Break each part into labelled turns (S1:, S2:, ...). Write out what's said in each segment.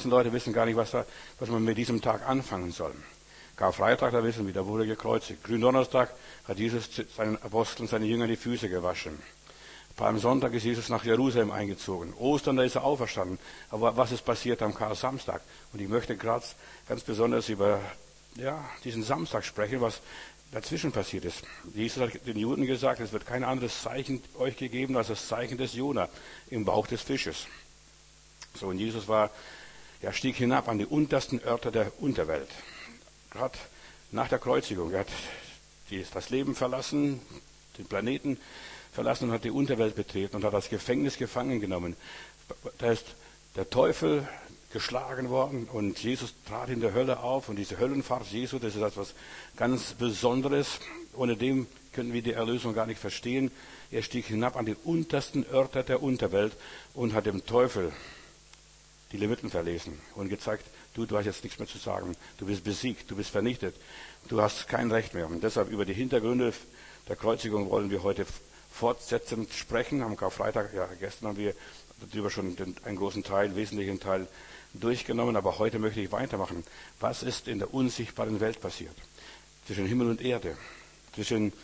S1: meisten Leute wissen gar nicht, was man mit diesem Tag anfangen soll. Karfreitag, da wissen wir, da wurde gekreuzigt. Gründonnerstag hat Jesus seinen Aposteln, seinen Jüngern die Füße gewaschen. Palmsonntag ist Jesus nach Jerusalem eingezogen. Ostern, da ist er auferstanden. Aber was ist passiert am Karsamstag? Und ich möchte gerade ganz besonders über diesen Samstag sprechen, was dazwischen passiert ist. Jesus hat den Juden gesagt, es wird kein anderes Zeichen euch gegeben als das Zeichen des Jona im Bauch des Fisches. So, und Jesus stieg hinab an die untersten Örter der Unterwelt. Gerade nach der Kreuzigung. Er hat das Leben verlassen, den Planeten verlassen und hat die Unterwelt betreten und hat das Gefängnis gefangen genommen. Da ist der Teufel geschlagen worden und Jesus trat in der Hölle auf und diese Höllenfahrt Jesu, das ist etwas ganz Besonderes. Ohne dem können wir die Erlösung gar nicht verstehen. Er stieg hinab an die untersten Örter der Unterwelt und hat dem Teufel die Leviten verlesen und gezeigt, du hast jetzt nichts mehr zu sagen. Du bist besiegt, du bist vernichtet, du hast kein Recht mehr. Und deshalb über die Hintergründe der Kreuzigung wollen wir heute fortsetzend sprechen. Am Karfreitag, gestern haben wir darüber schon einen großen Teil, wesentlichen Teil durchgenommen, aber heute möchte ich weitermachen. Was ist in der unsichtbaren Welt passiert? Zwischen Himmel und Erde, zwischen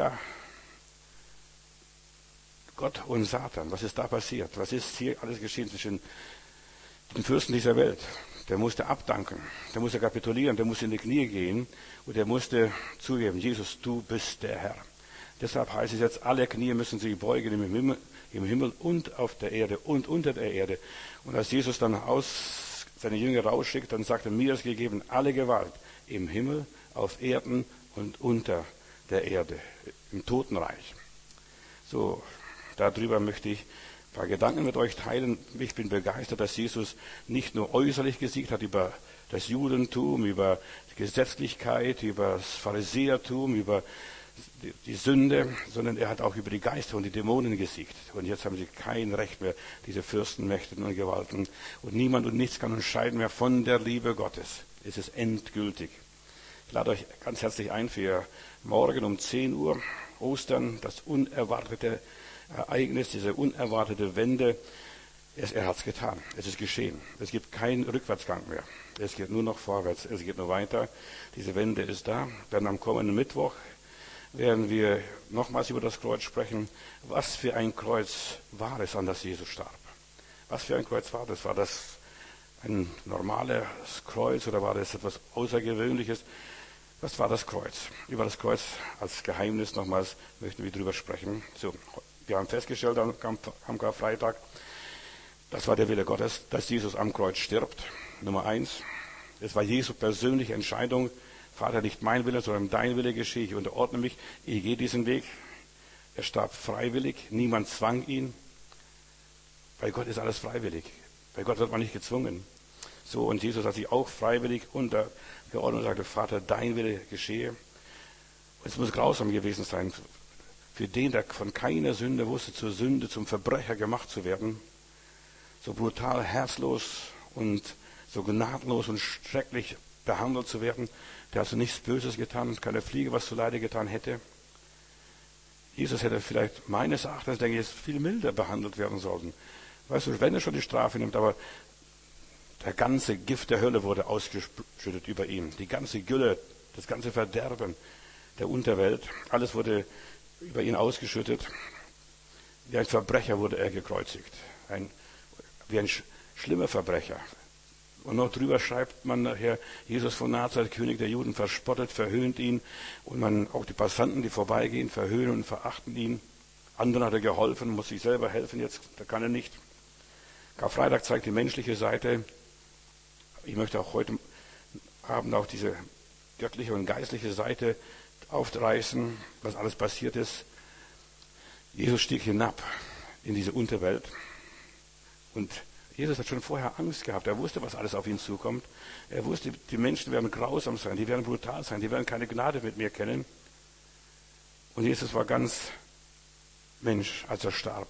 S1: Gott und Satan. Was ist da passiert? Was ist hier alles geschehen zwischen den Fürsten dieser Welt? Der musste abdanken, der musste kapitulieren, der musste in die Knie gehen und der musste zugeben, Jesus, du bist der Herr. Deshalb heißt es jetzt, alle Knie müssen sich beugen im Himmel und auf der Erde und unter der Erde. Und als Jesus dann seine Jünger rausschickt, dann sagt er, mir ist gegeben alle Gewalt im Himmel, auf Erden und unter der Erde, im Totenreich. So, darüber möchte ich ein paar Gedanken mit euch teilen. Ich bin begeistert, dass Jesus nicht nur äußerlich gesiegt hat über das Judentum, über die Gesetzlichkeit, über das Pharisäertum, über die Sünde, sondern er hat auch über die Geister und die Dämonen gesiegt. Und jetzt haben sie kein Recht mehr, diese Fürsten, Mächten und Gewalten. Und niemand und nichts kann uns scheiden mehr von der Liebe Gottes. Es ist endgültig. Ich lade euch ganz herzlich ein für morgen um 10 Uhr, Ostern, das unerwartete Ereignis, diese unerwartete Wende. Er hat es getan. Es ist geschehen. Es gibt keinen Rückwärtsgang mehr. Es geht nur noch vorwärts. Es geht nur weiter. Diese Wende ist da. Dann am kommenden Mittwoch werden wir nochmals über das Kreuz sprechen. Was für ein Kreuz war es, an das Jesus starb? Was für ein Kreuz war das? War das ein normales Kreuz oder war das etwas Außergewöhnliches? Was war das Kreuz? Über das Kreuz als Geheimnis nochmals möchten wir drüber sprechen. So, wir haben festgestellt am Karfreitag, das war der Wille Gottes, dass Jesus am Kreuz stirbt. Nummer 1. Es war Jesu persönliche Entscheidung. Vater, nicht mein Wille, sondern dein Wille geschehe. Ich unterordne mich. Ich gehe diesen Weg. Er starb freiwillig. Niemand zwang ihn. Bei Gott ist alles freiwillig. Bei Gott wird man nicht gezwungen. So, und Jesus hat sich auch freiwillig untergeordnet und sagte, Vater, dein Wille geschehe. Und es muss grausam gewesen sein, für den, der von keiner Sünde wusste, zur Sünde, zum Verbrecher gemacht zu werden. So brutal, herzlos und so gnadlos und schrecklich behandelt zu werden. Der hat so nichts Böses getan, keine Fliege, was zuleide getan hätte. Jesus hätte vielleicht meines Erachtens, denke ich, viel milder behandelt werden sollen. Weißt du, wenn er schon die Strafe nimmt, aber der ganze Gift der Hölle wurde ausgeschüttet über ihn. Die ganze Gülle, das ganze Verderben der Unterwelt, alles wurde über ihn ausgeschüttet. Wie ein Verbrecher wurde er gekreuzigt. Wie ein schlimmer Verbrecher. Und noch drüber schreibt man nachher, Jesus von Nazareth, König der Juden, verspottet, verhöhnt ihn. Und auch die Passanten, die vorbeigehen, verhöhnen und verachten ihn. Anderen hat er geholfen, muss sich selber helfen, jetzt da kann er nicht. Karfreitag zeigt die menschliche Seite. Ich möchte auch heute Abend auch diese göttliche und geistliche Seite aufreißen, was alles passiert ist. Jesus stieg hinab in diese Unterwelt und Jesus hat schon vorher Angst gehabt. Er wusste, was alles auf ihn zukommt. Er wusste, die Menschen werden grausam sein, die werden brutal sein, die werden keine Gnade mit mir kennen. Und Jesus war ganz Mensch, als er starb.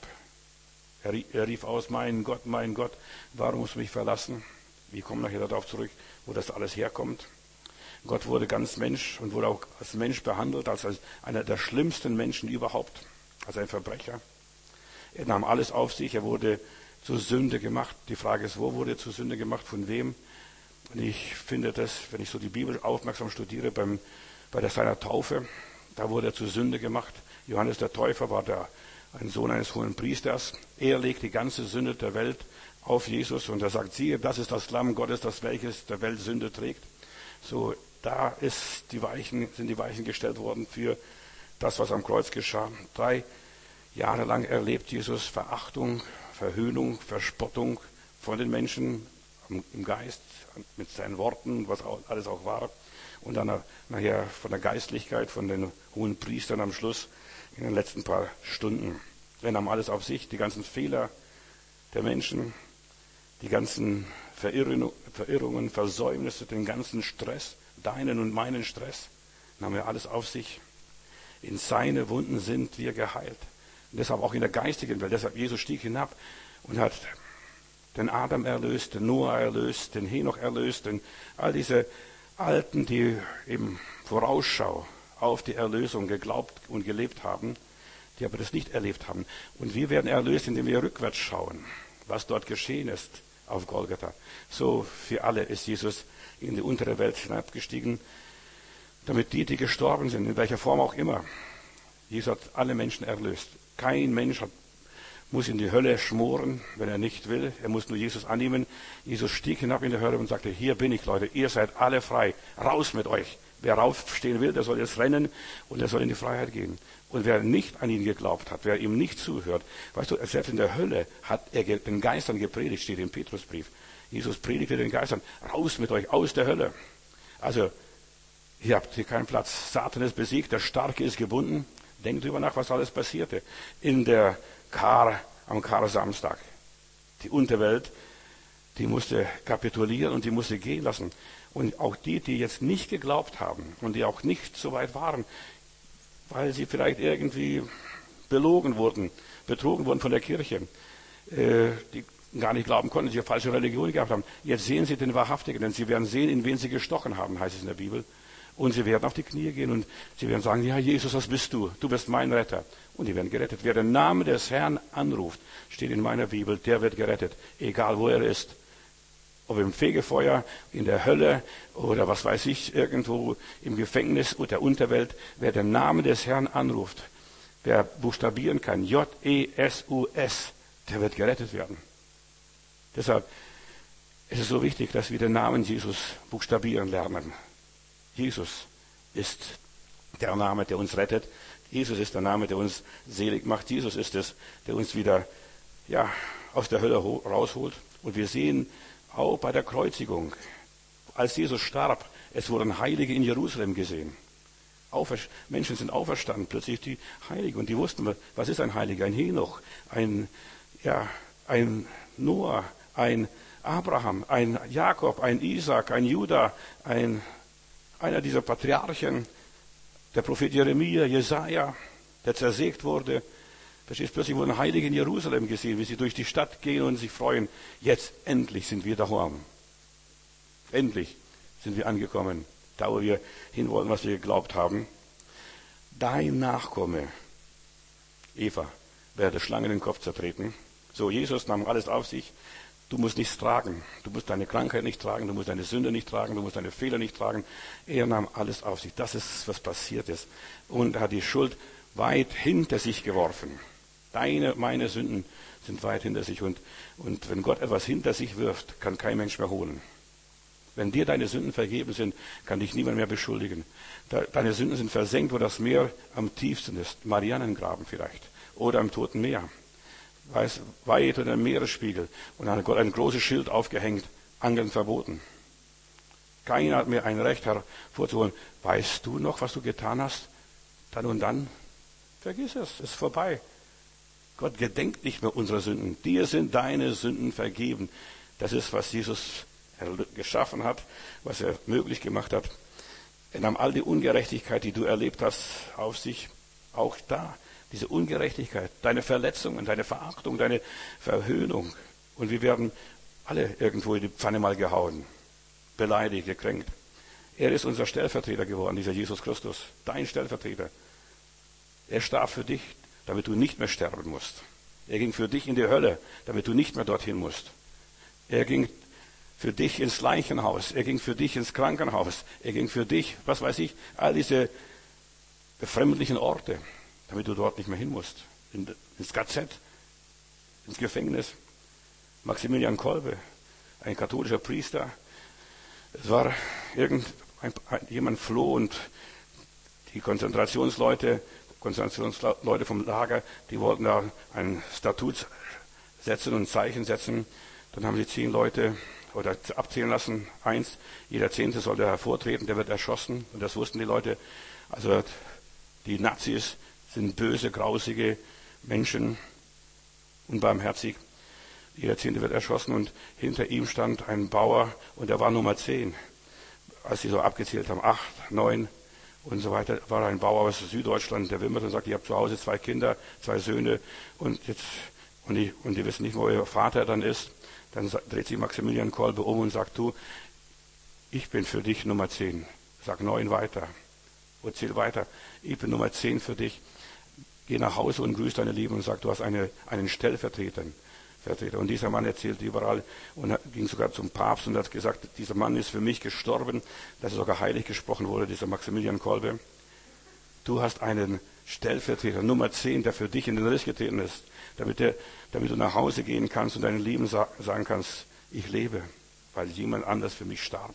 S1: Er rief aus, mein Gott, warum musst du mich verlassen? Wir kommen nachher darauf zurück, wo das alles herkommt. Gott wurde ganz Mensch und wurde auch als Mensch behandelt, als einer der schlimmsten Menschen überhaupt, als ein Verbrecher. Er nahm alles auf sich, er wurde zur Sünde gemacht. Die Frage ist, wo wurde er zur Sünde gemacht, von wem? Und ich finde das, wenn ich so die Bibel aufmerksam studiere, bei seiner Taufe, da wurde er zur Sünde gemacht. Johannes der Täufer war ein Sohn eines hohen Priesters. Er legt die ganze Sünde der Welt auf Jesus und er sagt, siehe, das ist das Lamm Gottes, das welches der Welt Sünde trägt. So, da sind die Weichen gestellt worden für das, was am Kreuz geschah. 3 Jahre lang erlebt Jesus Verachtung, Verhöhnung, Verspottung von den Menschen im Geist, mit seinen Worten, was alles auch war. Und dann nachher von der Geistlichkeit, von den hohen Priestern am Schluss in den letzten paar Stunden. Er nahm alles auf sich, die ganzen Fehler der Menschen, die ganzen Verirrungen, Versäumnisse, den ganzen Stress, deinen und meinen Stress, nahm er alles auf sich. In seine Wunden sind wir geheilt. Und deshalb auch in der geistigen Welt. Deshalb Jesus stieg hinab und hat den Adam erlöst, den Noah erlöst, den Henoch erlöst, all diese Alten, die eben Vorausschau auf die Erlösung geglaubt und gelebt haben, die aber das nicht erlebt haben. Und wir werden erlöst, indem wir rückwärts schauen, was dort geschehen ist auf Golgatha. So für alle ist Jesus in die untere Welt hinabgestiegen, damit die gestorben sind, in welcher Form auch immer. Jesus hat alle Menschen erlöst. Kein Mensch muss in die Hölle schmoren, wenn er nicht will. Er muss nur Jesus annehmen. Jesus stieg hinab in die Hölle und sagte, hier bin ich, Leute, ihr seid alle frei. Raus mit euch. Wer raufstehen will, der soll jetzt rennen und er soll in die Freiheit gehen. Und wer nicht an ihn geglaubt hat, wer ihm nicht zuhört, weißt du, selbst in der Hölle hat er den Geistern gepredigt, steht im Petrusbrief. Jesus predigte den Geistern, raus mit euch, aus der Hölle. Also, ihr habt hier keinen Platz. Satan ist besiegt, der Starke ist gebunden. Denkt drüber nach, was alles passierte am Kar-Samstag. Die Unterwelt, die musste kapitulieren und die musste gehen lassen. Und auch die jetzt nicht geglaubt haben und die auch nicht so weit waren, weil sie vielleicht irgendwie betrogen wurden von der Kirche, die gar nicht glauben konnten, sie eine falsche Religion gehabt haben. Jetzt sehen sie den Wahrhaftigen, denn sie werden sehen, in wen sie gestochen haben, heißt es in der Bibel. Und sie werden auf die Knie gehen und sie werden sagen, ja Jesus, was bist du? Du bist mein Retter. Und die werden gerettet. Wer den Namen des Herrn anruft, steht in meiner Bibel, der wird gerettet. Egal wo er ist. Ob im Fegefeuer, in der Hölle oder was weiß ich, irgendwo im Gefängnis oder der Unterwelt. Wer den Namen des Herrn anruft, wer buchstabieren kann, J-E-S-U-S, der wird gerettet werden. Deshalb ist es so wichtig, dass wir den Namen Jesus buchstabieren lernen. Jesus ist der Name, der uns rettet. Jesus ist der Name, der uns selig macht. Jesus ist es, der uns wieder aus der Hölle rausholt. Und wir sehen auch bei der Kreuzigung, als Jesus starb, es wurden Heilige in Jerusalem gesehen. Menschen sind auferstanden, plötzlich die Heiligen. Und die wussten, was ist ein Heiliger? Ein Henoch, ein Noah, ein Abraham, ein Jakob, ein Isaac, ein Judah, einer dieser Patriarchen, der Prophet Jeremia, Jesaja, der zersägt wurde. Verstehst, plötzlich wurden Heilige in Jerusalem gesehen, wie sie durch die Stadt gehen und sich freuen. Jetzt endlich sind wir daheim. Endlich sind wir angekommen, da wo wir hinwollen, was wir geglaubt haben. Dein Nachkomme, Eva, werde Schlangen den Kopf zertreten. So, Jesus nahm alles auf sich. Du musst nichts tragen. Du musst deine Krankheit nicht tragen. Du musst deine Sünde nicht tragen. Du musst deine Fehler nicht tragen. Er nahm alles auf sich. Das ist, was passiert ist. Und er hat die Schuld weit hinter sich geworfen. Meine Sünden sind weit hinter sich. Und wenn Gott etwas hinter sich wirft, kann kein Mensch mehr holen. Wenn dir deine Sünden vergeben sind, kann dich niemand mehr beschuldigen. Deine Sünden sind versenkt, wo das Meer am tiefsten ist. Marianengraben vielleicht. Oder im Toten Meer. Weit unter dem Meeresspiegel. Und dann hat Gott ein großes Schild aufgehängt. Angeln verboten. Keiner hat mir ein Recht hervorzuholen. Weißt du noch, was du getan hast? Dann und dann? Vergiss es. Es ist vorbei. Gott gedenkt nicht mehr unserer Sünden. Dir sind deine Sünden vergeben. Das ist, was Jesus geschaffen hat, was er möglich gemacht hat. Er nahm all die Ungerechtigkeit, die du erlebt hast, auf sich. Auch da. Diese Ungerechtigkeit, deine Verletzungen, deine Verachtung, deine Verhöhnung. Und wir werden alle irgendwo in die Pfanne mal gehauen, beleidigt, gekränkt. Er ist unser Stellvertreter geworden, dieser Jesus Christus, dein Stellvertreter. Er starb für dich, damit du nicht mehr sterben musst. Er ging für dich in die Hölle, damit du nicht mehr dorthin musst. Er ging für dich ins Leichenhaus. Er ging für dich ins Krankenhaus. Er ging für dich, was weiß ich, all diese befremdlichen Orte, damit du dort nicht mehr hin musst. Ins KZ, ins Gefängnis. Maximilian Kolbe, ein katholischer Priester. Es war jemand floh und die Konzentrationsleute vom Lager, die wollten da ein Statut setzen und ein Zeichen setzen. Dann haben sie 10 Leute oder abzählen lassen. 1, jeder 10. sollte hervortreten, der wird erschossen. Und das wussten die Leute. Also die Nazis sind böse, grausige Menschen, unbarmherzig. Jeder 10. wird erschossen und hinter ihm stand ein Bauer und der war Nummer 10. Als sie so abgezählt haben, 8, 9 und so weiter, war ein Bauer aus Süddeutschland, der wimmert und sagt, ich habe zu Hause 2 Kinder, 2 Söhne und die wissen nicht, wo ihr Vater dann ist. Dann dreht sich Maximilian Kolbe um und sagt, du, ich bin für dich Nummer 10. Sag 9 weiter. Und zähl weiter. Ich bin Nummer 10 für dich. Geh nach Hause und grüß deine Lieben und sag, du hast einen Stellvertreter. Und dieser Mann erzählt überall und ging sogar zum Papst und hat gesagt, dieser Mann ist für mich gestorben, dass er sogar heilig gesprochen wurde, dieser Maximilian Kolbe. Du hast einen Stellvertreter, Nummer 10, der für dich in den Riss getreten ist, damit du nach Hause gehen kannst und deinem Leben sagen kannst, ich lebe, weil jemand anders für mich starb.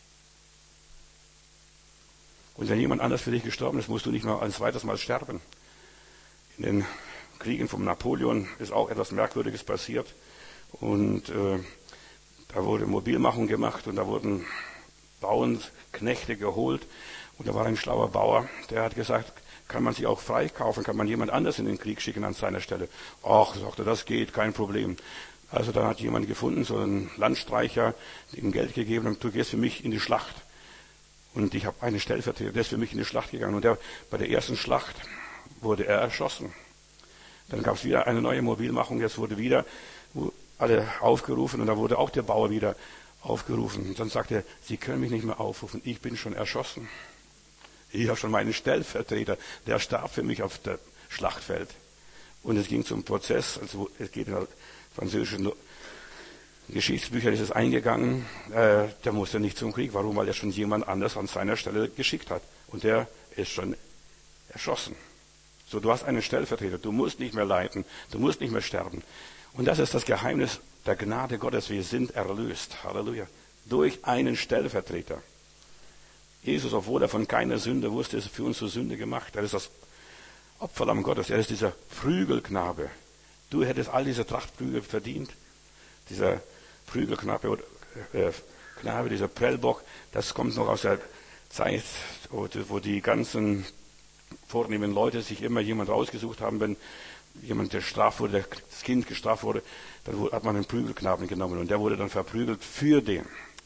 S1: Und wenn jemand anders für dich gestorben ist, musst du nicht noch ein zweites Mal sterben. In den Kriegen von Napoleon ist auch etwas Merkwürdiges passiert. Und da wurde Mobilmachung gemacht und da wurden Bauernknechte geholt. Und da war ein schlauer Bauer, der hat gesagt, kann man sich auch freikaufen, kann man jemand anders in den Krieg schicken an seiner Stelle. Ach, sagte, das geht, kein Problem. Also dann hat jemand gefunden, so ein Landstreicher, ihm Geld gegeben und du gehst für mich in die Schlacht. Und ich habe einen Stellvertreter, der ist für mich in die Schlacht gegangen. Und bei der ersten Schlacht wurde er erschossen. Dann gab es wieder eine neue Mobilmachung, jetzt wurde wieder alle aufgerufen und da wurde auch der Bauer wieder aufgerufen. Und dann sagte er, Sie können mich nicht mehr aufrufen, ich bin schon erschossen. Ich habe schon meinen Stellvertreter, der starb für mich auf dem Schlachtfeld. Und es ging zum Prozess, also es geht in der französischen Geschichtsbücher ist es eingegangen, der musste nicht zum Krieg. Warum? Weil er schon jemand anders an seiner Stelle geschickt hat. Und der ist schon erschossen. So, du hast einen Stellvertreter, du musst nicht mehr leiden, du musst nicht mehr sterben. Und das ist das Geheimnis der Gnade Gottes. Wir sind erlöst, Halleluja, durch einen Stellvertreter. Jesus, obwohl er von keiner Sünde wusste, ist für uns zur Sünde gemacht. Er ist das Opferlamm Gottes, er ist dieser Prügelknabe. Du hättest all diese Trachtprügel verdient. Dieser Prügelknabe, dieser Prellbock, das kommt noch aus der Zeit, wo die ganzen vornehmen Leute sich immer jemand rausgesucht haben, wenn jemand gestraft wurde, das Kind gestraft wurde, dann hat man einen Prügelknaben genommen und der wurde dann verprügelt für den.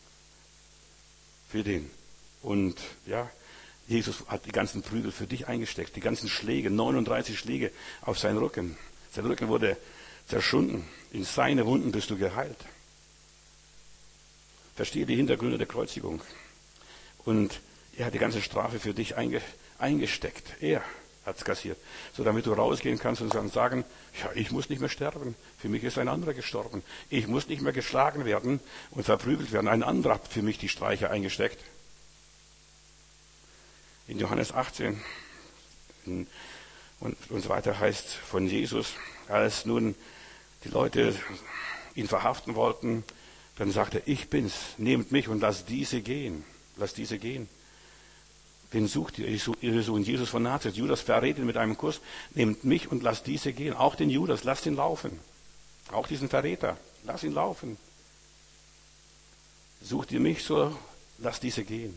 S1: Und ja, Jesus hat die ganzen Prügel für dich eingesteckt, die ganzen Schläge, 39 Schläge auf seinen Rücken. Sein Rücken wurde zerschunden. In seine Wunden bist du geheilt. Verstehe die Hintergründe der Kreuzigung. Und er hat die ganze Strafe für dich eingesteckt. Er hat es kassiert. So damit du rausgehen kannst und sagen, ja, ich muss nicht mehr sterben. Für mich ist ein anderer gestorben. Ich muss nicht mehr geschlagen werden und verprügelt werden. Ein anderer hat für mich die Streiche eingesteckt. In Johannes 18 und so weiter heißt von Jesus, als nun die Leute ihn verhaften wollten, dann sagte er, ich bin's, nehmt mich und lasst diese gehen. Lasst diese gehen. Wen sucht ihr? Ihr sucht Jesus von Nazareth. Judas verrät ihn mit einem Kuss. Nehmt mich und lasst diese gehen. Auch den Judas, lasst ihn laufen. Auch diesen Verräter, lasst ihn laufen. Sucht ihr mich, so lasst diese gehen.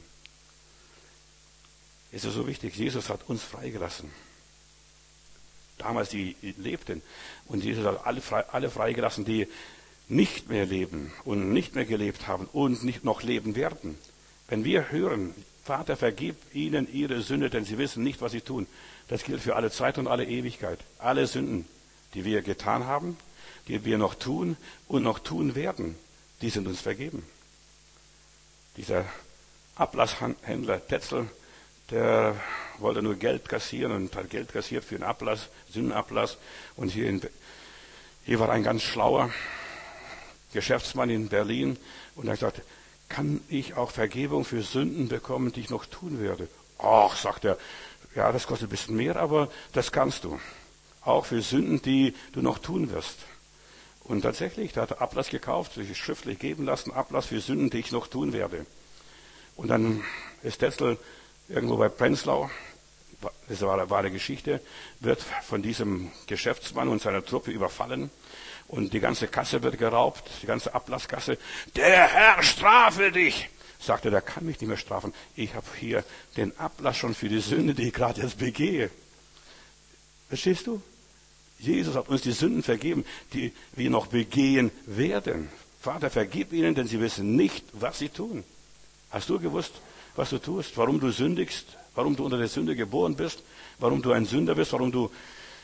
S1: Es ist so wichtig, Jesus hat uns freigelassen. Damals, die lebten. Und Jesus hat alle freigelassen, die nicht mehr leben und nicht mehr gelebt haben und nicht noch leben werden. Wenn wir hören, Vater, vergib ihnen ihre Sünde, denn sie wissen nicht, was sie tun. Das gilt für alle Zeit und alle Ewigkeit. Alle Sünden, die wir getan haben, die wir noch tun und noch tun werden, die sind uns vergeben. Dieser Ablasshändler Tetzel, der wollte nur Geld kassieren und hat Geld kassiert für einen Ablass, Sündenablass. Und hier Hier war ein ganz schlauer Geschäftsmann in Berlin und er sagte, kann ich auch Vergebung für Sünden bekommen, die ich noch tun werde? Ach, sagt er, ja, das kostet ein bisschen mehr, aber das kannst du. Auch für Sünden, die du noch tun wirst. Und tatsächlich, da hat er Ablass gekauft, sich schriftlich geben lassen, Ablass für Sünden, die ich noch tun werde. Und dann ist Tetzel irgendwo bei Prenzlau, das war eine wahre Geschichte, wird von diesem Geschäftsmann und seiner Truppe überfallen und die ganze Kasse wird geraubt, die ganze Ablasskasse. Der Herr strafe dich! Sagte, der kann mich nicht mehr strafen. Ich habe hier den Ablass schon für die Sünde, die ich gerade jetzt begehe. Verstehst du? Jesus hat uns die Sünden vergeben, die wir noch begehen werden. Vater, vergib ihnen, denn sie wissen nicht, was sie tun. Hast du gewusst, was du tust? Warum du sündigst? Warum du unter der Sünde geboren bist? Warum du ein Sünder bist? Warum du,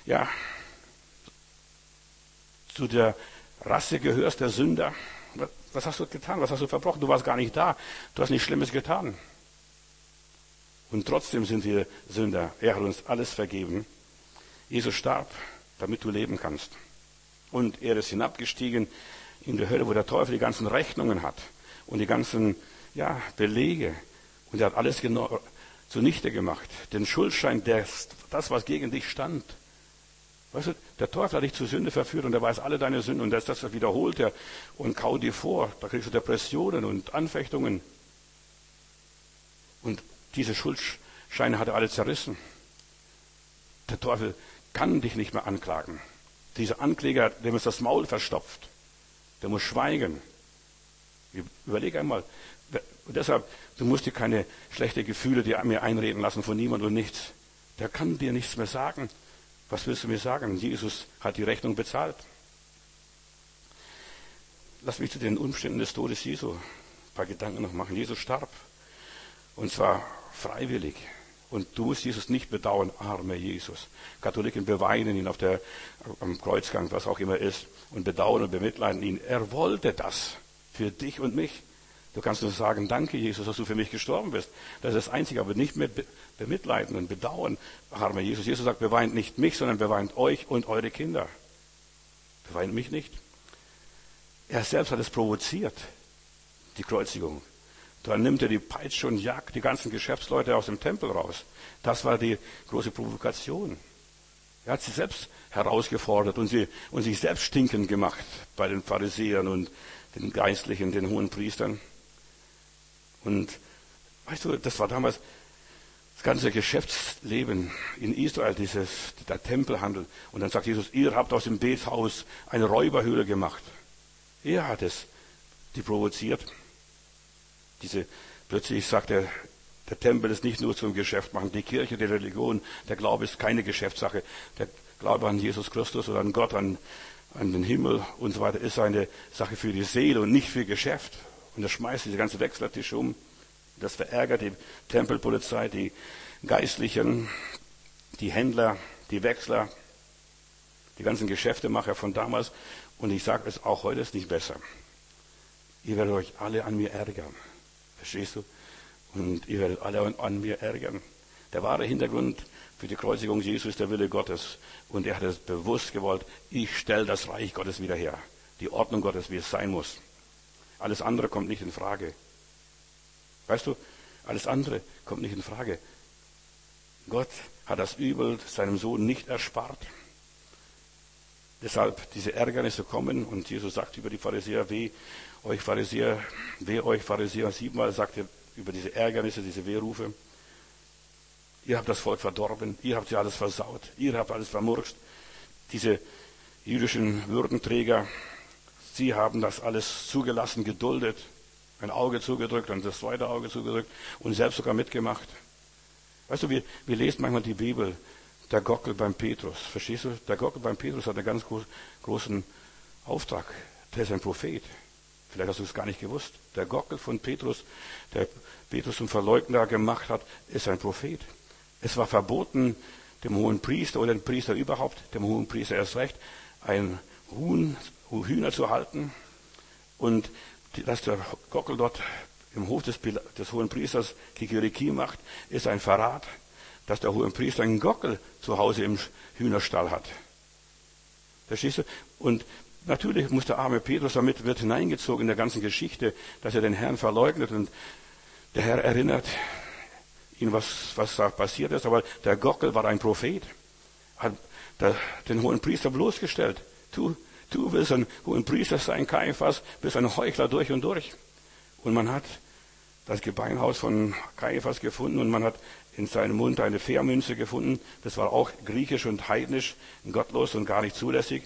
S1: zu der Rasse gehörst, der Sünder? Was hast du getan? Was hast du verbrochen? Du warst gar nicht da. Du hast nichts Schlimmes getan. Und trotzdem sind wir Sünder. Er hat uns alles vergeben. Jesus starb, damit du leben kannst. Und er ist hinabgestiegen in die Hölle, wo der Teufel die ganzen Rechnungen hat und die ganzen Belege. Und er hat alles zunichte gemacht. Den Schuldschein, das, was gegen dich stand. Weißt du, der Teufel hat dich zur Sünde verführt und er weiß alle deine Sünden und das wiederholt er und kaut dir vor. Da kriegst du Depressionen und Anfechtungen. Und diese Schuldscheine hat er alle zerrissen. Der Teufel kann dich nicht mehr anklagen. Dieser Ankläger, dem ist das Maul verstopft. Der muss schweigen. Überleg einmal. Und deshalb, du musst dir keine schlechten Gefühle mir einreden lassen von niemand und nichts. Der kann dir nichts mehr sagen. Was willst du mir sagen? Jesus hat die Rechnung bezahlt. Lass mich zu den Umständen des Todes Jesu ein paar Gedanken noch machen. Jesus starb. Und zwar freiwillig. Und du musst Jesus nicht bedauern, armer Jesus. Katholiken beweinen ihn am Kreuzgang, was auch immer ist, und bedauern und bemitleiden ihn. Er wollte das für dich und mich. Du kannst nur sagen, danke Jesus, dass du für mich gestorben bist. Das ist das Einzige, aber nicht mehr bemitleiden und bedauern, armer Jesus. Jesus sagt, beweint nicht mich, sondern beweint euch und eure Kinder. Beweint mich nicht. Er selbst hat es provoziert, die Kreuzigung. Dann nimmt er die Peitsche und jagt die ganzen Geschäftsleute aus dem Tempel raus. Das war die große Provokation. Er hat sie selbst herausgefordert und sich selbst stinkend gemacht bei den Pharisäern und den Geistlichen, den hohen Priestern. Und weißt du, das war damals das ganze Geschäftsleben in Israel, der Tempelhandel. Und dann sagt Jesus, ihr habt aus dem Bethaus eine Räuberhöhle gemacht. Er hat die provoziert. Plötzlich sagt er, der Tempel ist nicht nur zum Geschäft machen. Die Kirche, die Religion, der Glaube ist keine Geschäftssache. Der Glaube an Jesus Christus oder an Gott, an den Himmel und so weiter, ist eine Sache für die Seele und nicht für Geschäft. Und er schmeißt diese ganze Wechslertische um. Das verärgert die Tempelpolizei, die Geistlichen, die Händler, die Wechsler, die ganzen Geschäftemacher von damals. Und ich sage es auch heute, ist nicht besser. Ihr werdet euch alle an mir ärgern. Verstehst du? Und ihr werdet alle an mir ärgern. Der wahre Hintergrund für die Kreuzigung Jesu ist der Wille Gottes. Und er hat es bewusst gewollt, ich stelle das Reich Gottes wieder her. Die Ordnung Gottes, wie es sein muss. Alles andere kommt nicht in Frage. Weißt du, alles andere kommt nicht in Frage. Gott hat das Übel seinem Sohn nicht erspart. Deshalb diese Ärgernisse kommen und Jesus sagt über die Pharisäer, weh euch Pharisäer, 7-mal sagt er über diese Ärgernisse, diese Wehrufe. Ihr habt das Volk verdorben, ihr habt sie alles versaut, ihr habt alles vermurkst. Diese jüdischen Würdenträger, sie haben das alles zugelassen, geduldet, ein Auge zugedrückt und das zweite Auge zugedrückt und selbst sogar mitgemacht. Weißt du, wir lesen manchmal die Bibel, der Gockel beim Petrus. Verstehst du? Der Gockel beim Petrus hat einen ganz großen Auftrag. Der ist ein Prophet. Vielleicht hast du es gar nicht gewusst. Der Gockel von Petrus, der Petrus zum Verleugner gemacht hat, ist ein Prophet. Es war verboten, dem hohen Priester oder dem Priester überhaupt, dem hohen Priester erst recht, ein Hühner zu halten. Und dass der Gockel dort im Hof des hohen Priesters Kikeriki macht, ist ein Verrat, dass der hohe Priester einen Gockel zu Hause im Hühnerstall hat. Verstehst du? Und natürlich muss der arme Petrus wird hineingezogen in der ganzen Geschichte, dass er den Herrn verleugnet und der Herr erinnert ihn, was da passiert ist. Aber der Gockel war ein Prophet, hat den hohen Priester bloßgestellt. Du willst ein hohen Priester sein, Kaiphas, bist ein Heuchler durch und durch. Und man hat das Gebeinhaus von Kaiphas gefunden und man hat in seinem Mund eine Fährmünze gefunden. Das war auch griechisch und heidnisch, gottlos und gar nicht zulässig.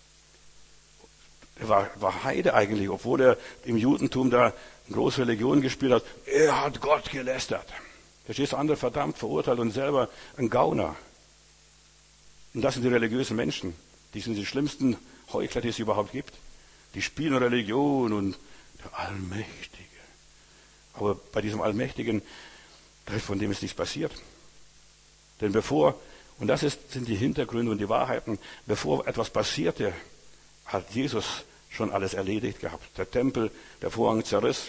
S1: Er war Heide eigentlich, obwohl er im Judentum da eine große Religion gespielt hat. Er hat Gott gelästert. Verstehst du, andere verdammt, verurteilt und selber ein Gauner. Und das sind die religiösen Menschen. Die sind die schlimmsten Heuchler, die es überhaupt gibt. Die spielen Religion und der Allmächtige. Aber bei diesem Allmächtigen, von dem ist nichts passiert. Denn und das sind die Hintergründe und die Wahrheiten, bevor etwas passierte, hat Jesus schon alles erledigt gehabt. Der Tempel, der Vorhang zerriss.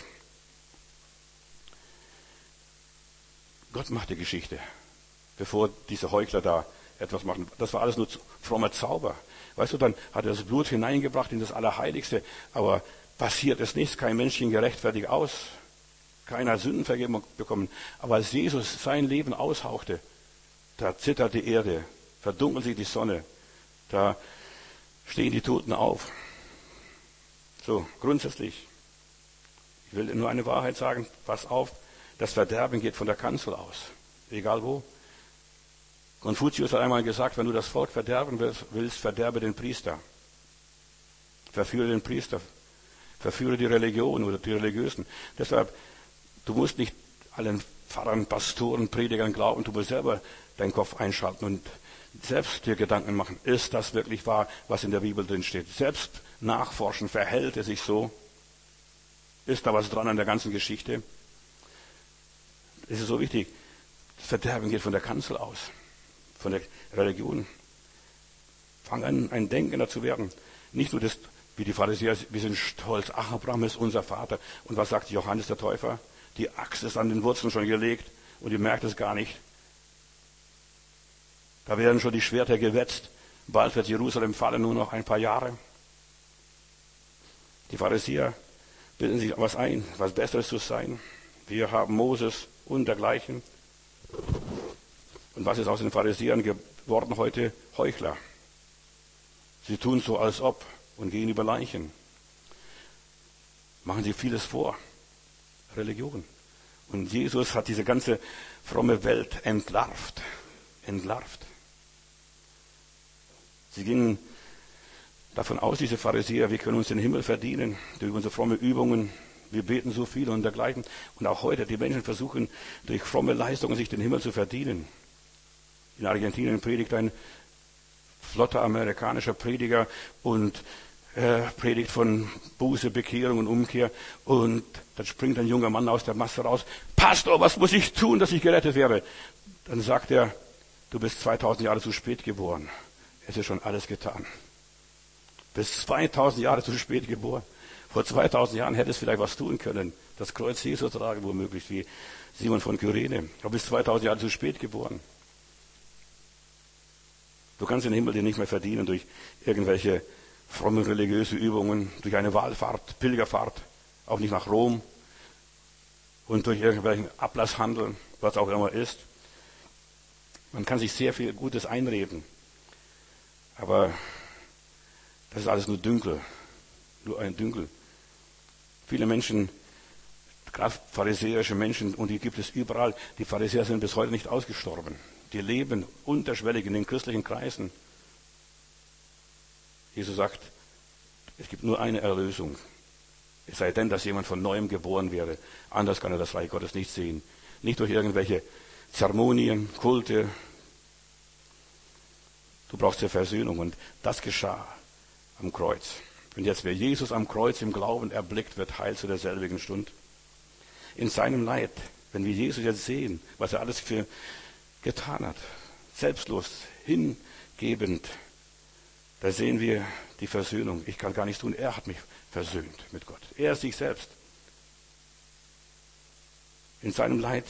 S1: Gott macht die Geschichte, bevor diese Heuchler da etwas machen. Das war alles nur frommer Zauber. Weißt du, dann hat er das Blut hineingebracht in das Allerheiligste, aber passiert es nichts, kein Mensch ging gerechtfertigt aus. Keiner hat Sündenvergebung bekommen. Aber als Jesus sein Leben aushauchte, da zittert die Erde, verdunkelt sich die Sonne, da stehen die Toten auf. So, grundsätzlich. Ich will nur eine Wahrheit sagen, pass auf, das Verderben geht von der Kanzel aus. Egal wo. Konfuzius hat einmal gesagt, wenn du das Volk verderben willst, verderbe den Priester. Verführe den Priester. Verführe die Religion oder die Religiösen. Deshalb, du musst nicht allen Pfarrern, Pastoren, Predigern glauben, du musst selber deinen Kopf einschalten und selbst dir Gedanken machen, ist das wirklich wahr, was in der Bibel drin steht? Selbst nachforschen, verhält es sich so? Ist da was dran an der ganzen Geschichte? Es ist so wichtig, das Verderben geht von der Kanzel aus, von der Religion. Fang an, ein Denkender zu werden. Nicht nur das, wie die Pharisäer, wir sind stolz, ach, Abraham ist unser Vater. Und was sagt Johannes der Täufer? Die Axt ist an den Wurzeln schon gelegt und ihr merkt es gar nicht. Da werden schon die Schwerter gewetzt. Bald wird Jerusalem fallen, nur noch ein paar Jahre. Die Pharisäer bilden sich was ein, was Besseres zu sein. Wir haben Moses und dergleichen. Und was ist aus den Pharisäern geworden heute? Heuchler. Sie tun so, als ob und gehen über Leichen. Machen sie vieles vor. Religion. Und Jesus hat diese ganze fromme Welt entlarvt. Sie gingen davon aus, diese Pharisäer, wir können uns den Himmel verdienen durch unsere fromme Übungen. Wir beten so viel und dergleichen. Und auch heute, die Menschen versuchen, durch fromme Leistungen sich den Himmel zu verdienen. In Argentinien predigt ein flotter amerikanischer Prediger und er predigt von Buße, Bekehrung und Umkehr. Und dann springt ein junger Mann aus der Masse raus. Pastor, was muss ich tun, dass ich gerettet werde? Dann sagt er, du bist 2000 Jahre zu spät geboren. Es ist schon alles getan. Bist 2000 Jahre zu spät geboren. Vor 2000 Jahren hättest du vielleicht was tun können. Das Kreuz Jesu tragen, womöglich, wie Simon von Kyrene. Du bist 2000 Jahre zu spät geboren. Du kannst den Himmel dir nicht mehr verdienen durch irgendwelche fromme religiöse Übungen, durch eine Wallfahrt, Pilgerfahrt, auch nicht nach Rom und durch irgendwelchen Ablasshandel, was auch immer ist. Man kann sich sehr viel Gutes einreden, aber das ist alles nur Dünkel, nur ein Dünkel. Viele Menschen, gerade pharisäische Menschen, und die gibt es überall, die Pharisäer sind bis heute nicht ausgestorben. Die leben unterschwellig in den christlichen Kreisen. Jesus sagt, es gibt nur eine Erlösung. Es sei denn, dass jemand von Neuem geboren wäre. Anders kann er das Reich Gottes nicht sehen. Nicht durch irgendwelche Zeremonien, Kulte. Du brauchst die Versöhnung. Und das geschah am Kreuz. Und jetzt, wer Jesus am Kreuz im Glauben erblickt, wird heil zu derselbigen Stunde. In seinem Leid, wenn wir Jesus jetzt sehen, was er alles für getan hat, selbstlos, hingebend, da sehen wir die Versöhnung. Ich kann gar nichts tun. Er hat mich versöhnt mit Gott. Er sich selbst. In seinem Leid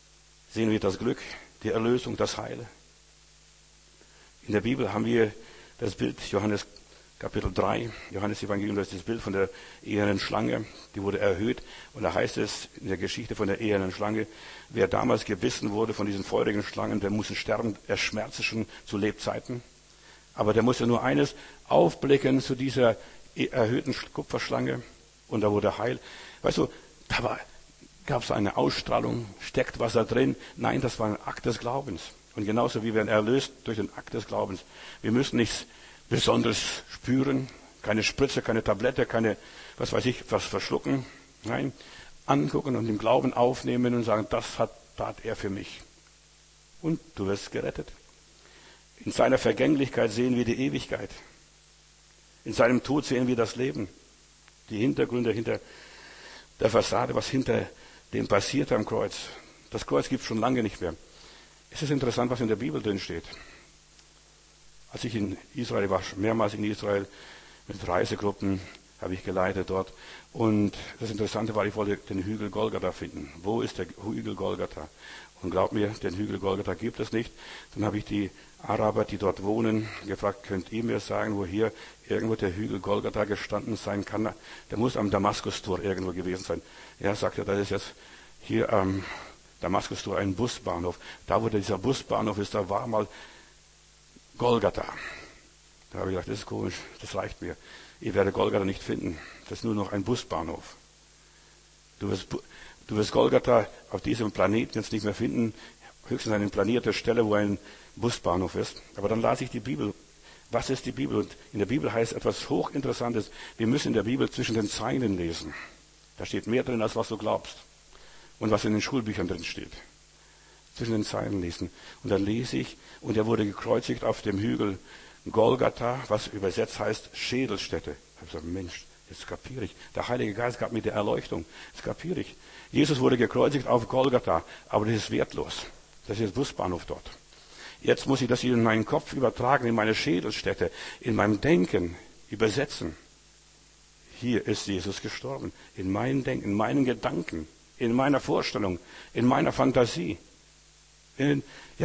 S1: sehen wir das Glück, die Erlösung, das Heil. In der Bibel haben wir Das Bild, Johannes Kapitel 3, Johannes Evangelium, das ist das Bild von der ehernen Schlange, die wurde erhöht. Und da heißt es in der Geschichte von der ehernen Schlange, wer damals gebissen wurde von diesen feurigen Schlangen, der musste sterben, er schmerzte schon zu Lebzeiten. Aber der musste nur eines aufblicken zu dieser erhöhten Kupferschlange und da wurde heil. Weißt du, gab es eine Ausstrahlung, steckt was da drin? Nein, das war ein Akt des Glaubens. Und genauso wie wir werden erlöst durch den Akt des Glaubens. Wir müssen nichts Besonderes spüren, keine Spritze, keine Tablette, keine, was weiß ich, was verschlucken. Nein, angucken und im Glauben aufnehmen und sagen, das tat er für mich. Und du wirst gerettet. In seiner Vergänglichkeit sehen wir die Ewigkeit. In seinem Tod sehen wir das Leben. Die Hintergründe hinter der Fassade, was hinter dem passiert am Kreuz. Das Kreuz gibt es schon lange nicht mehr. Es ist interessant, was in der Bibel drin steht. Als ich in Israel war, mehrmals in Israel, mit Reisegruppen habe ich geleitet dort. Und das Interessante war, ich wollte den Hügel Golgatha finden. Wo ist der Hügel Golgatha? Und glaub mir, den Hügel Golgatha gibt es nicht. Dann habe ich die Araber, die dort wohnen, gefragt, könnt ihr mir sagen, wo hier irgendwo der Hügel Golgatha gestanden sein kann? Der muss am Damaskustor irgendwo gewesen sein. Ja, sagt er, das ist jetzt hier am Damaskustor ein Busbahnhof. Da, wo dieser Busbahnhof ist, da war mal Golgatha. Da habe ich gedacht, das ist komisch, das reicht mir. Ihr werdet Golgatha nicht finden. Das ist nur noch ein Busbahnhof. Du wirst Golgatha auf diesem Planeten jetzt nicht mehr finden. Höchstens eine planierte Stelle, wo ein Busbahnhof ist. Aber dann las ich die Bibel. Was ist die Bibel? Und in der Bibel heißt etwas Hochinteressantes. Wir müssen in der Bibel zwischen den Zeilen lesen. Da steht mehr drin, als was du glaubst. Und was in den Schulbüchern drin steht. Zwischen den Zeilen lesen. Und dann lese ich, und er wurde gekreuzigt auf dem Hügel Golgatha, was übersetzt heißt Schädelstätte. Ich habe gesagt, Mensch, jetzt kapiere ich. Der Heilige Geist gab mir die Erleuchtung. Jetzt kapiere ich. Jesus wurde gekreuzigt auf Golgatha, aber das ist wertlos. Das ist Busbahnhof dort. Jetzt muss ich das in meinen Kopf übertragen, in meine Schädelstätte, in meinem Denken übersetzen. Hier ist Jesus gestorben. In meinem Denken, in meinen Gedanken, in meiner Vorstellung, in meiner Fantasie. In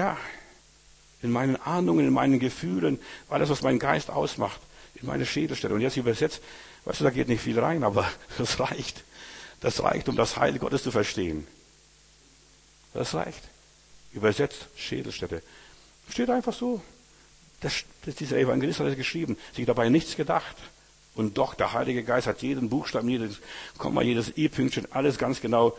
S1: meinen Ahnungen, in meinen Gefühlen, alles, was mein Geist ausmacht, in meine Schädelstätte. Und jetzt übersetzt, weißt du, da geht nicht viel rein, aber das reicht. Das reicht, um das Heil Gottes zu verstehen. Das reicht. Übersetzt Schädelstätte. Steht einfach so. Dieser Evangelist hat es geschrieben, sich dabei nichts gedacht. Und doch, der Heilige Geist hat jeden Buchstaben, jedes Komma, jedes I-Pünktchen, alles ganz genau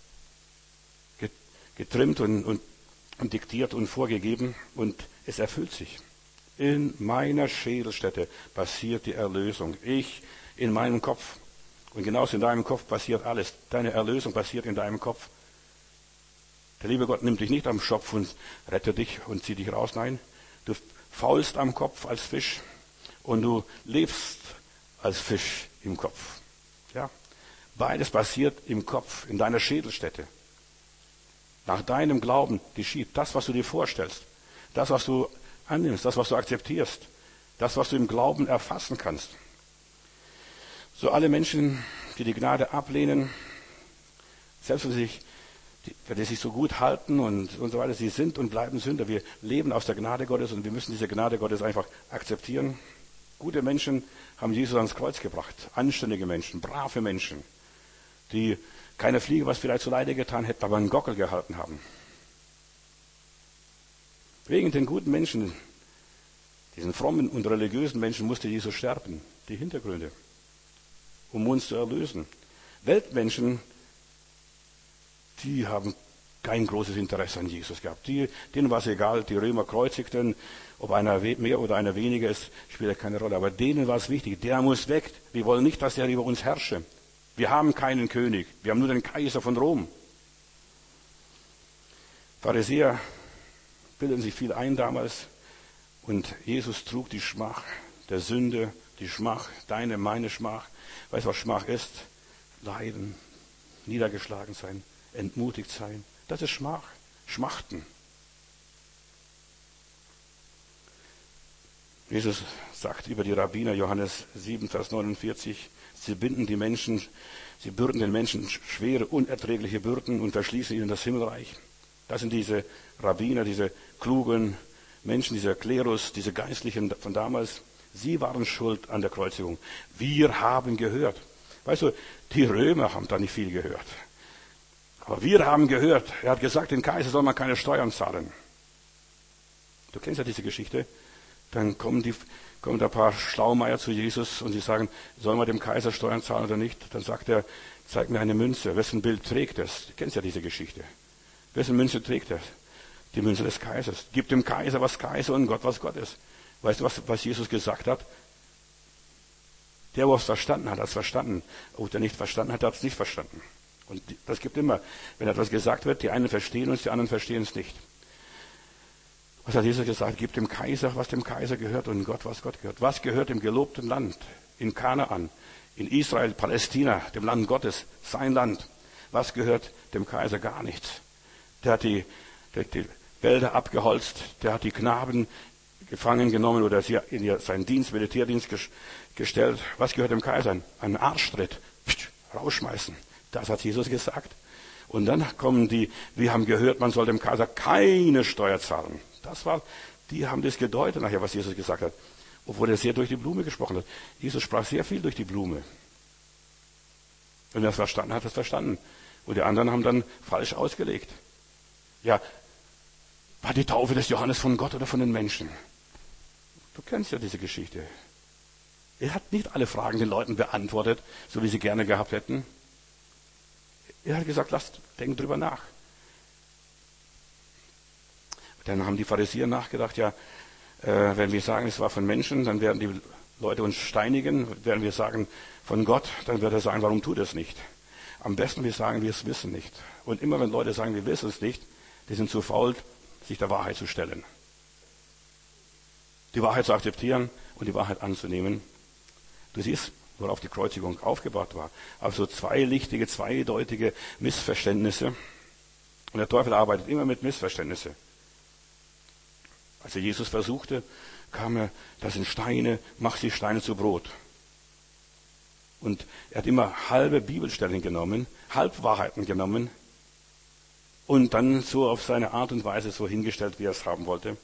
S1: getrimmt und diktiert und vorgegeben. Und es erfüllt sich. In meiner Schädelstätte passiert die Erlösung. Ich in meinem Kopf. Und genauso in deinem Kopf passiert alles. Deine Erlösung passiert in deinem Kopf. Der liebe Gott nimmt dich nicht am Schopf und rettet dich und zieht dich raus. Nein, du faulst am Kopf als Fisch und du lebst als Fisch im Kopf. Ja, beides passiert im Kopf, in deiner Schädelstätte. Nach deinem Glauben geschieht das, was du dir vorstellst, das, was du annimmst, das, was du akzeptierst, das, was du im Glauben erfassen kannst. So alle Menschen, die die Gnade ablehnen, selbst wenn sie sich so gut halten und so weiter, sie sind und bleiben Sünder. Wir leben aus der Gnade Gottes und wir müssen diese Gnade Gottes einfach akzeptieren. Gute Menschen haben Jesus ans Kreuz gebracht. Anständige Menschen, brave Menschen, die keine Fliege, was vielleicht zu Leide getan hätten, aber einen Gockel gehalten haben. Wegen den guten Menschen, diesen frommen und religiösen Menschen musste Jesus sterben. Die Hintergründe, um uns zu erlösen. Weltmenschen, die haben kein großes Interesse an Jesus gehabt. Denen war es egal, die Römer kreuzigten, ob einer mehr oder einer weniger ist, spielt ja keine Rolle. Aber denen war es wichtig, der muss weg. Wir wollen nicht, dass der über uns herrsche. Wir haben keinen König, wir haben nur den Kaiser von Rom. Pharisäer bilden sich viel ein damals und Jesus trug die Schmach der Sünde, die Schmach, deine, meine Schmach. Weißt du, was Schmach ist? Leiden, niedergeschlagen sein, entmutigt sein. Das ist Schmach, Schmachten. Jesus sagt über die Rabbiner, Johannes 7, Vers 49, sie bürden den Menschen schwere, unerträgliche Bürden und verschließen ihnen das Himmelreich. Das sind diese Rabbiner, diese klugen Menschen, dieser Klerus, diese Geistlichen von damals, sie waren schuld an der Kreuzigung. Wir haben gehört. Weißt du, die Römer haben da nicht viel gehört. Aber wir haben gehört, er hat gesagt, den Kaiser soll man keine Steuern zahlen. Du kennst ja diese Geschichte. Dann kommen ein paar Schlaumeier zu Jesus und sie sagen, soll man dem Kaiser Steuern zahlen oder nicht? Dann sagt er, zeig mir eine Münze. Wessen Bild trägt es? Du kennst ja diese Geschichte. Wessen Münze trägt es? Die Münze des Kaisers. Gib dem Kaiser, was Kaiser und Gott, was Gott ist. Weißt du, was Jesus gesagt hat? Der, der es verstanden hat, hat es verstanden. Und der nicht verstanden hat, hat es nicht verstanden. Und das gibt immer, wenn etwas gesagt wird, die einen verstehen es, die anderen verstehen es nicht. Was hat Jesus gesagt? Gib dem Kaiser, was dem Kaiser gehört und Gott, was Gott gehört. Was gehört dem gelobten Land? In Kanaan, in Israel, Palästina, dem Land Gottes, sein Land. Was gehört dem Kaiser? Gar nichts. Der hat die Wälder abgeholzt, der hat die Knaben gefangen genommen oder sie in seinen Dienst, Militärdienst gestellt. Was gehört dem Kaiser? Ein Arschtritt. Rausschmeißen. Das hat Jesus gesagt. Und dann kommen wir haben gehört, man soll dem Kaiser keine Steuer zahlen. Die haben das gedeutet nachher, was Jesus gesagt hat. Obwohl er sehr durch die Blume gesprochen hat. Jesus sprach sehr viel durch die Blume. Und wer es verstanden hat, es verstanden. Und die anderen haben dann falsch ausgelegt. Ja, war die Taufe des Johannes von Gott oder von den Menschen? Du kennst ja diese Geschichte. Er hat nicht alle Fragen den Leuten beantwortet, so wie sie gerne gehabt hätten. Er hat gesagt, denkt drüber nach. Dann haben die Pharisäer nachgedacht, ja, wenn wir sagen, es war von Menschen, dann werden die Leute uns steinigen. Wenn wir sagen, von Gott, dann wird er sagen, warum tut er es nicht? Am besten wir sagen, wir es wissen nicht. Und immer wenn Leute sagen, wir wissen es nicht, die sind zu faul, sich der Wahrheit zu stellen. Die Wahrheit zu akzeptieren und die Wahrheit anzunehmen. Du siehst, worauf die Kreuzigung aufgebaut war. Also zweideutige Missverständnisse. Und der Teufel arbeitet immer mit Missverständnissen. Als er Jesus versuchte, kam er, das sind Steine, mach die Steine zu Brot. Und er hat immer halbe Bibelstellen genommen, Halbwahrheiten genommen und dann so auf seine Art und Weise so hingestellt, wie er es haben wollte.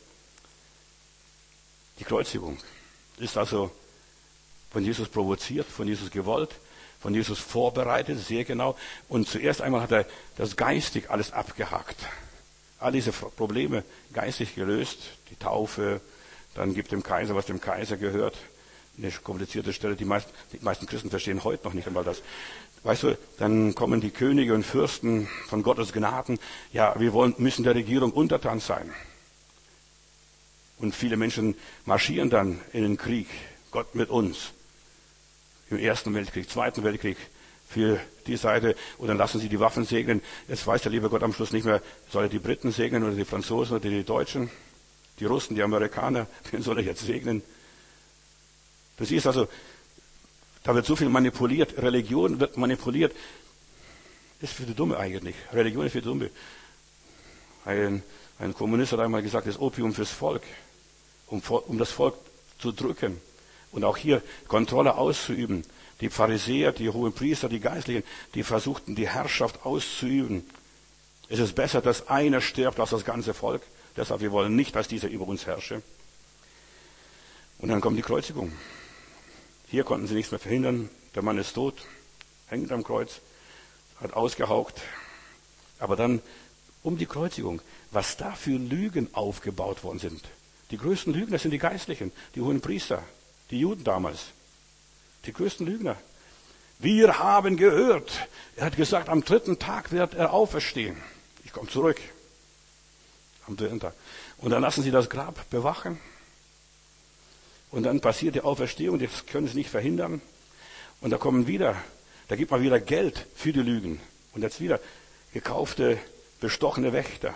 S1: Die Kreuzigung ist also von Jesus provoziert, von Jesus gewollt, von Jesus vorbereitet, sehr genau. Und zuerst einmal hat er das geistig alles abgehakt. All diese Probleme geistig gelöst, die Taufe, dann gibt dem Kaiser, was dem Kaiser gehört. Eine komplizierte Stelle, die meisten Christen verstehen heute noch nicht einmal das. Weißt du, dann kommen die Könige und Fürsten von Gottes Gnaden. Ja, müssen der Regierung untertan sein. Und viele Menschen marschieren dann in den Krieg. Gott mit uns. Im Ersten Weltkrieg, Zweiten Weltkrieg. Für die Seite. Und dann lassen sie die Waffen segnen. Jetzt weiß der liebe Gott am Schluss nicht mehr, soll er die Briten segnen oder die Franzosen oder die Deutschen. Die Russen, die Amerikaner. Wen soll er jetzt segnen? Du siehst also, da wird so viel manipuliert. Religion wird manipuliert. Ist für die Dumme eigentlich. Religion ist für die Dumme. Ein Kommunist hat einmal gesagt, das ist Opium fürs Volk. Um das Volk zu drücken. Und auch hier Kontrolle auszuüben. Die Pharisäer, die Hohenpriester, die Geistlichen, die versuchten, die Herrschaft auszuüben. Es ist besser, dass einer stirbt als das ganze Volk. Deshalb, wir wollen nicht, dass dieser über uns herrsche. Und dann kommt die Kreuzigung. Hier konnten sie nichts mehr verhindern. Der Mann ist tot, hängt am Kreuz, hat ausgehaucht. Aber dann um die Kreuzigung, was da für Lügen aufgebaut worden sind. Die größten Lügner sind die Geistlichen, die Hohenpriester, die Juden damals. Die größten Lügner. Wir haben gehört. Er hat gesagt, am 3. Tag wird er auferstehen. Ich komme zurück. Am 3. Tag. Und dann lassen sie das Grab bewachen. Und dann passiert die Auferstehung, das können sie nicht verhindern. Und da gibt man wieder Geld für die Lügen. Und jetzt wieder gekaufte, bestochene Wächter.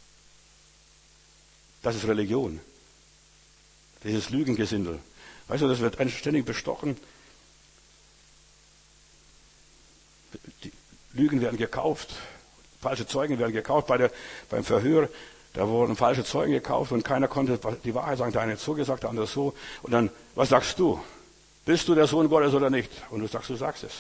S1: Das ist Religion. Dieses Lügengesindel. Weißt du, das wird ständig bestochen. Die Lügen werden gekauft. Falsche Zeugen werden gekauft. Beim Verhör, da wurden falsche Zeugen gekauft und keiner konnte die Wahrheit sagen. Der eine hat so gesagt, der andere so. Und dann, was sagst du? Bist du der Sohn Gottes oder nicht? Und du sagst es.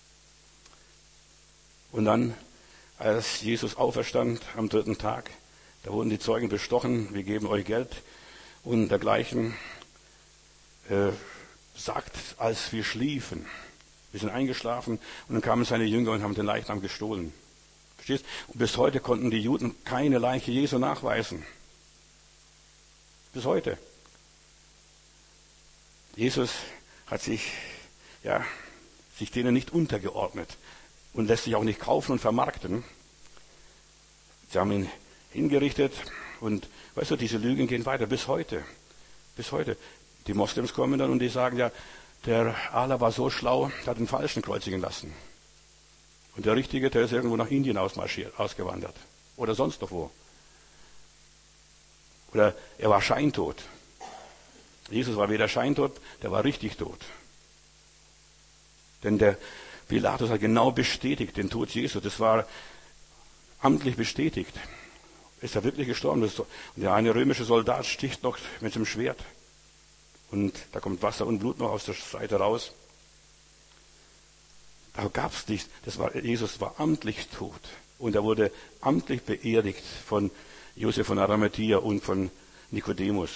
S1: Und dann, als Jesus auferstand am 3. Tag, Da wurden die Zeugen bestochen, wir geben euch Geld und dergleichen. Sagt, als wir schliefen. Wir sind eingeschlafen und dann kamen seine Jünger und haben den Leichnam gestohlen. Verstehst? Und bis heute konnten die Juden keine Leiche Jesu nachweisen. Bis heute. Jesus hat sich denen nicht untergeordnet und lässt sich auch nicht kaufen und vermarkten. Sie haben ihn hingerichtet und weißt du, diese Lügen gehen weiter bis heute. Bis heute. Die Moslems kommen dann und die sagen ja, der Allah war so schlau, hat den Falschen kreuzigen lassen. Und der Richtige, der ist irgendwo nach Indien ausgewandert. Oder sonst noch wo. Oder er war scheintot. Jesus war weder scheintot, der war richtig tot. Denn der Pilatus hat genau bestätigt den Tod Jesu. Das war amtlich bestätigt. Ist er wirklich gestorben? Und der eine römische Soldat sticht noch mit dem Schwert. Und da kommt Wasser und Blut noch aus der Seite raus. Da gab es nichts. Jesus war amtlich tot. Und er wurde amtlich beerdigt von Josef von Arimathea und von Nikodemus.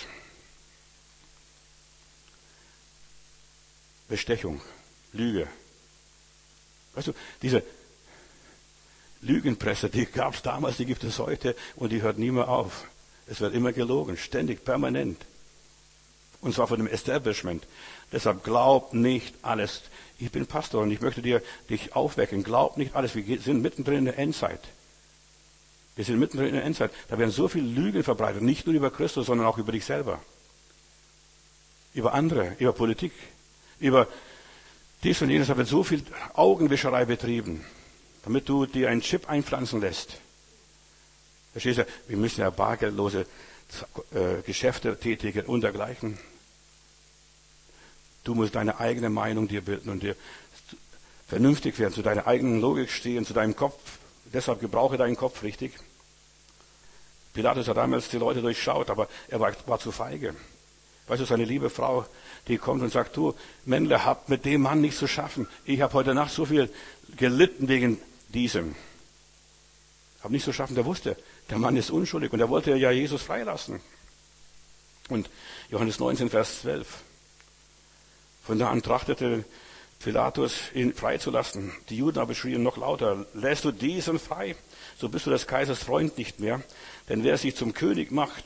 S1: Bestechung, Lüge. Weißt du, diese Lügenpresse, die gab es damals, die gibt es heute und die hört nie mehr auf. Es wird immer gelogen, ständig, permanent. Und zwar von dem Establishment. Deshalb glaub nicht alles. Ich bin Pastor und ich möchte dich aufwecken. Glaub nicht alles. Wir sind mittendrin in der Endzeit. Wir sind mittendrin in der Endzeit. Da werden so viele Lügen verbreitet. Nicht nur über Christus, sondern auch über dich selber. Über andere, über Politik, über dies und jenes. Da wird so viel Augenwischerei betrieben, damit du dir einen Chip einpflanzen lässt. Verstehst du? Wir müssen ja bargeldlose Geschäfte tätigen und dergleichen. Du musst deine eigene Meinung dir bilden und dir vernünftig werden, zu deiner eigenen Logik stehen, zu deinem Kopf. Deshalb gebrauche deinen Kopf richtig. Pilatus hat damals die Leute durchschaut, aber er war zu feige. Weißt du, seine liebe Frau, die kommt und sagt, du Männle, habt mit dem Mann nichts zu schaffen. Ich habe heute Nacht so viel gelitten wegen diesem. Hab nichts zu schaffen, der wusste, der Mann ist unschuldig und er wollte ja Jesus freilassen. Und Johannes 19, Vers 12. Von da an trachtete Pilatus, ihn freizulassen. Die Juden aber schrien noch lauter, lässt du diesen frei, so bist du des Kaisers Freund nicht mehr. Denn wer sich zum König macht,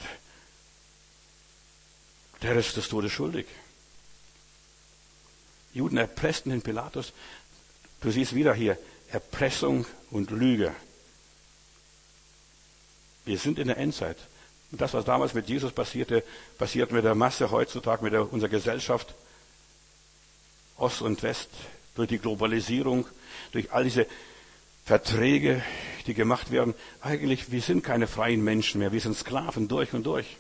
S1: der ist des Todes schuldig. Juden erpressten den Pilatus. Du siehst wieder hier, Erpressung und Lüge. Wir sind in der Endzeit. Und das, was damals mit Jesus passierte, passiert mit der Masse heutzutage, mit unserer Gesellschaft. Ost und West, durch die Globalisierung, durch all diese Verträge, die gemacht werden. Eigentlich, wir sind keine freien Menschen mehr, wir sind Sklaven durch und durch.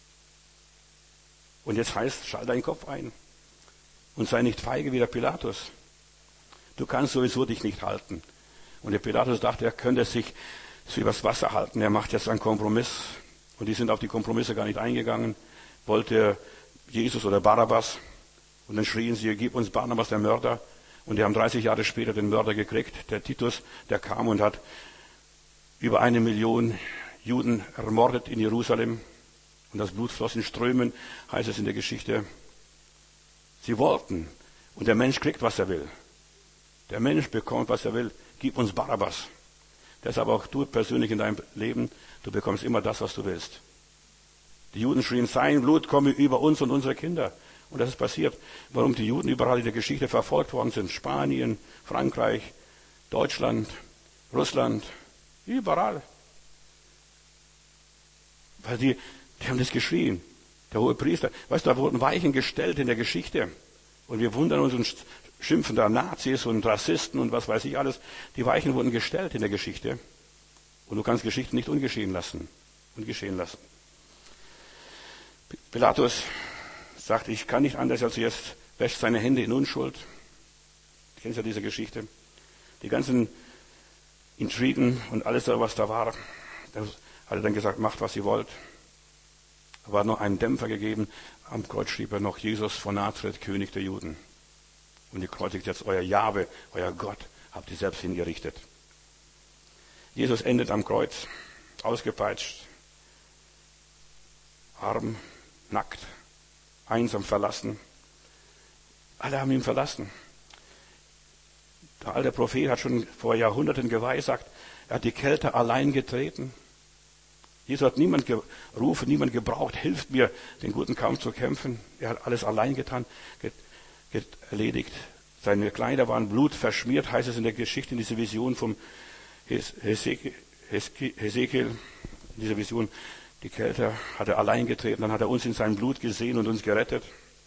S1: Und jetzt heißt, schalt deinen Kopf ein und sei nicht feige wie der Pilatus. Du kannst sowieso dich nicht halten. Und der Pilatus dachte, er könnte sich so übers Wasser halten. Er macht jetzt einen Kompromiss. Und die sind auf die Kompromisse gar nicht eingegangen. Wollte Jesus oder Barabbas. Und dann schrien sie, gib uns Barnabas, der Mörder. Und die haben 30 Jahre später den Mörder gekriegt. Der Titus, der kam und hat über 1 Million Juden ermordet in Jerusalem. Und das Blut floss in Strömen, heißt es in der Geschichte. Sie wollten. Und der Mensch kriegt, was er will. Der Mensch bekommt, was er will. Gib uns Barabbas. Deshalb auch du persönlich in deinem Leben, du bekommst immer das, was du willst. Die Juden schrien, sein Blut komme über uns und unsere Kinder. Und das ist passiert. Warum die Juden überall in der Geschichte verfolgt worden sind. Spanien, Frankreich, Deutschland, Russland, überall. Weil die haben das geschrien. Der hohe Priester. Weißt du, da wurden Weichen gestellt in der Geschichte. Und wir wundern uns und schimpfen da Nazis und Rassisten und was weiß ich alles. Die Weichen wurden gestellt in der Geschichte. Und du kannst Geschichten nicht ungeschehen lassen. Pilatus sagt, ich kann nicht anders als jetzt, wäscht seine Hände in Unschuld. Du kennst ja diese Geschichte. Die ganzen Intrigen und alles, was da war, da hat er dann gesagt, macht, was ihr wollt. Da war noch einen Dämpfer gegeben. Am Kreuz schrieb er noch, Jesus von Nazareth, König der Juden. Und ihr kreuzigt jetzt euer Jahwe, euer Gott, habt ihr selbst hingerichtet. Jesus endet am Kreuz, ausgepeitscht. arm, nackt, einsam, verlassen. Alle haben ihn verlassen. Der alte Prophet hat schon vor Jahrhunderten geweissagt, er hat die Kälte allein getreten. Jesus hat niemand gerufen, niemand gebraucht, hilft mir, den guten Kampf zu kämpfen. Er hat alles allein getan, erledigt. Seine Kleider waren blutverschmiert, heißt es in der Geschichte, in dieser Vision vom Hesekiel, in dieser Vision. Die Kälte hat er allein getreten, dann hat er uns in seinem Blut gesehen und uns gerettet.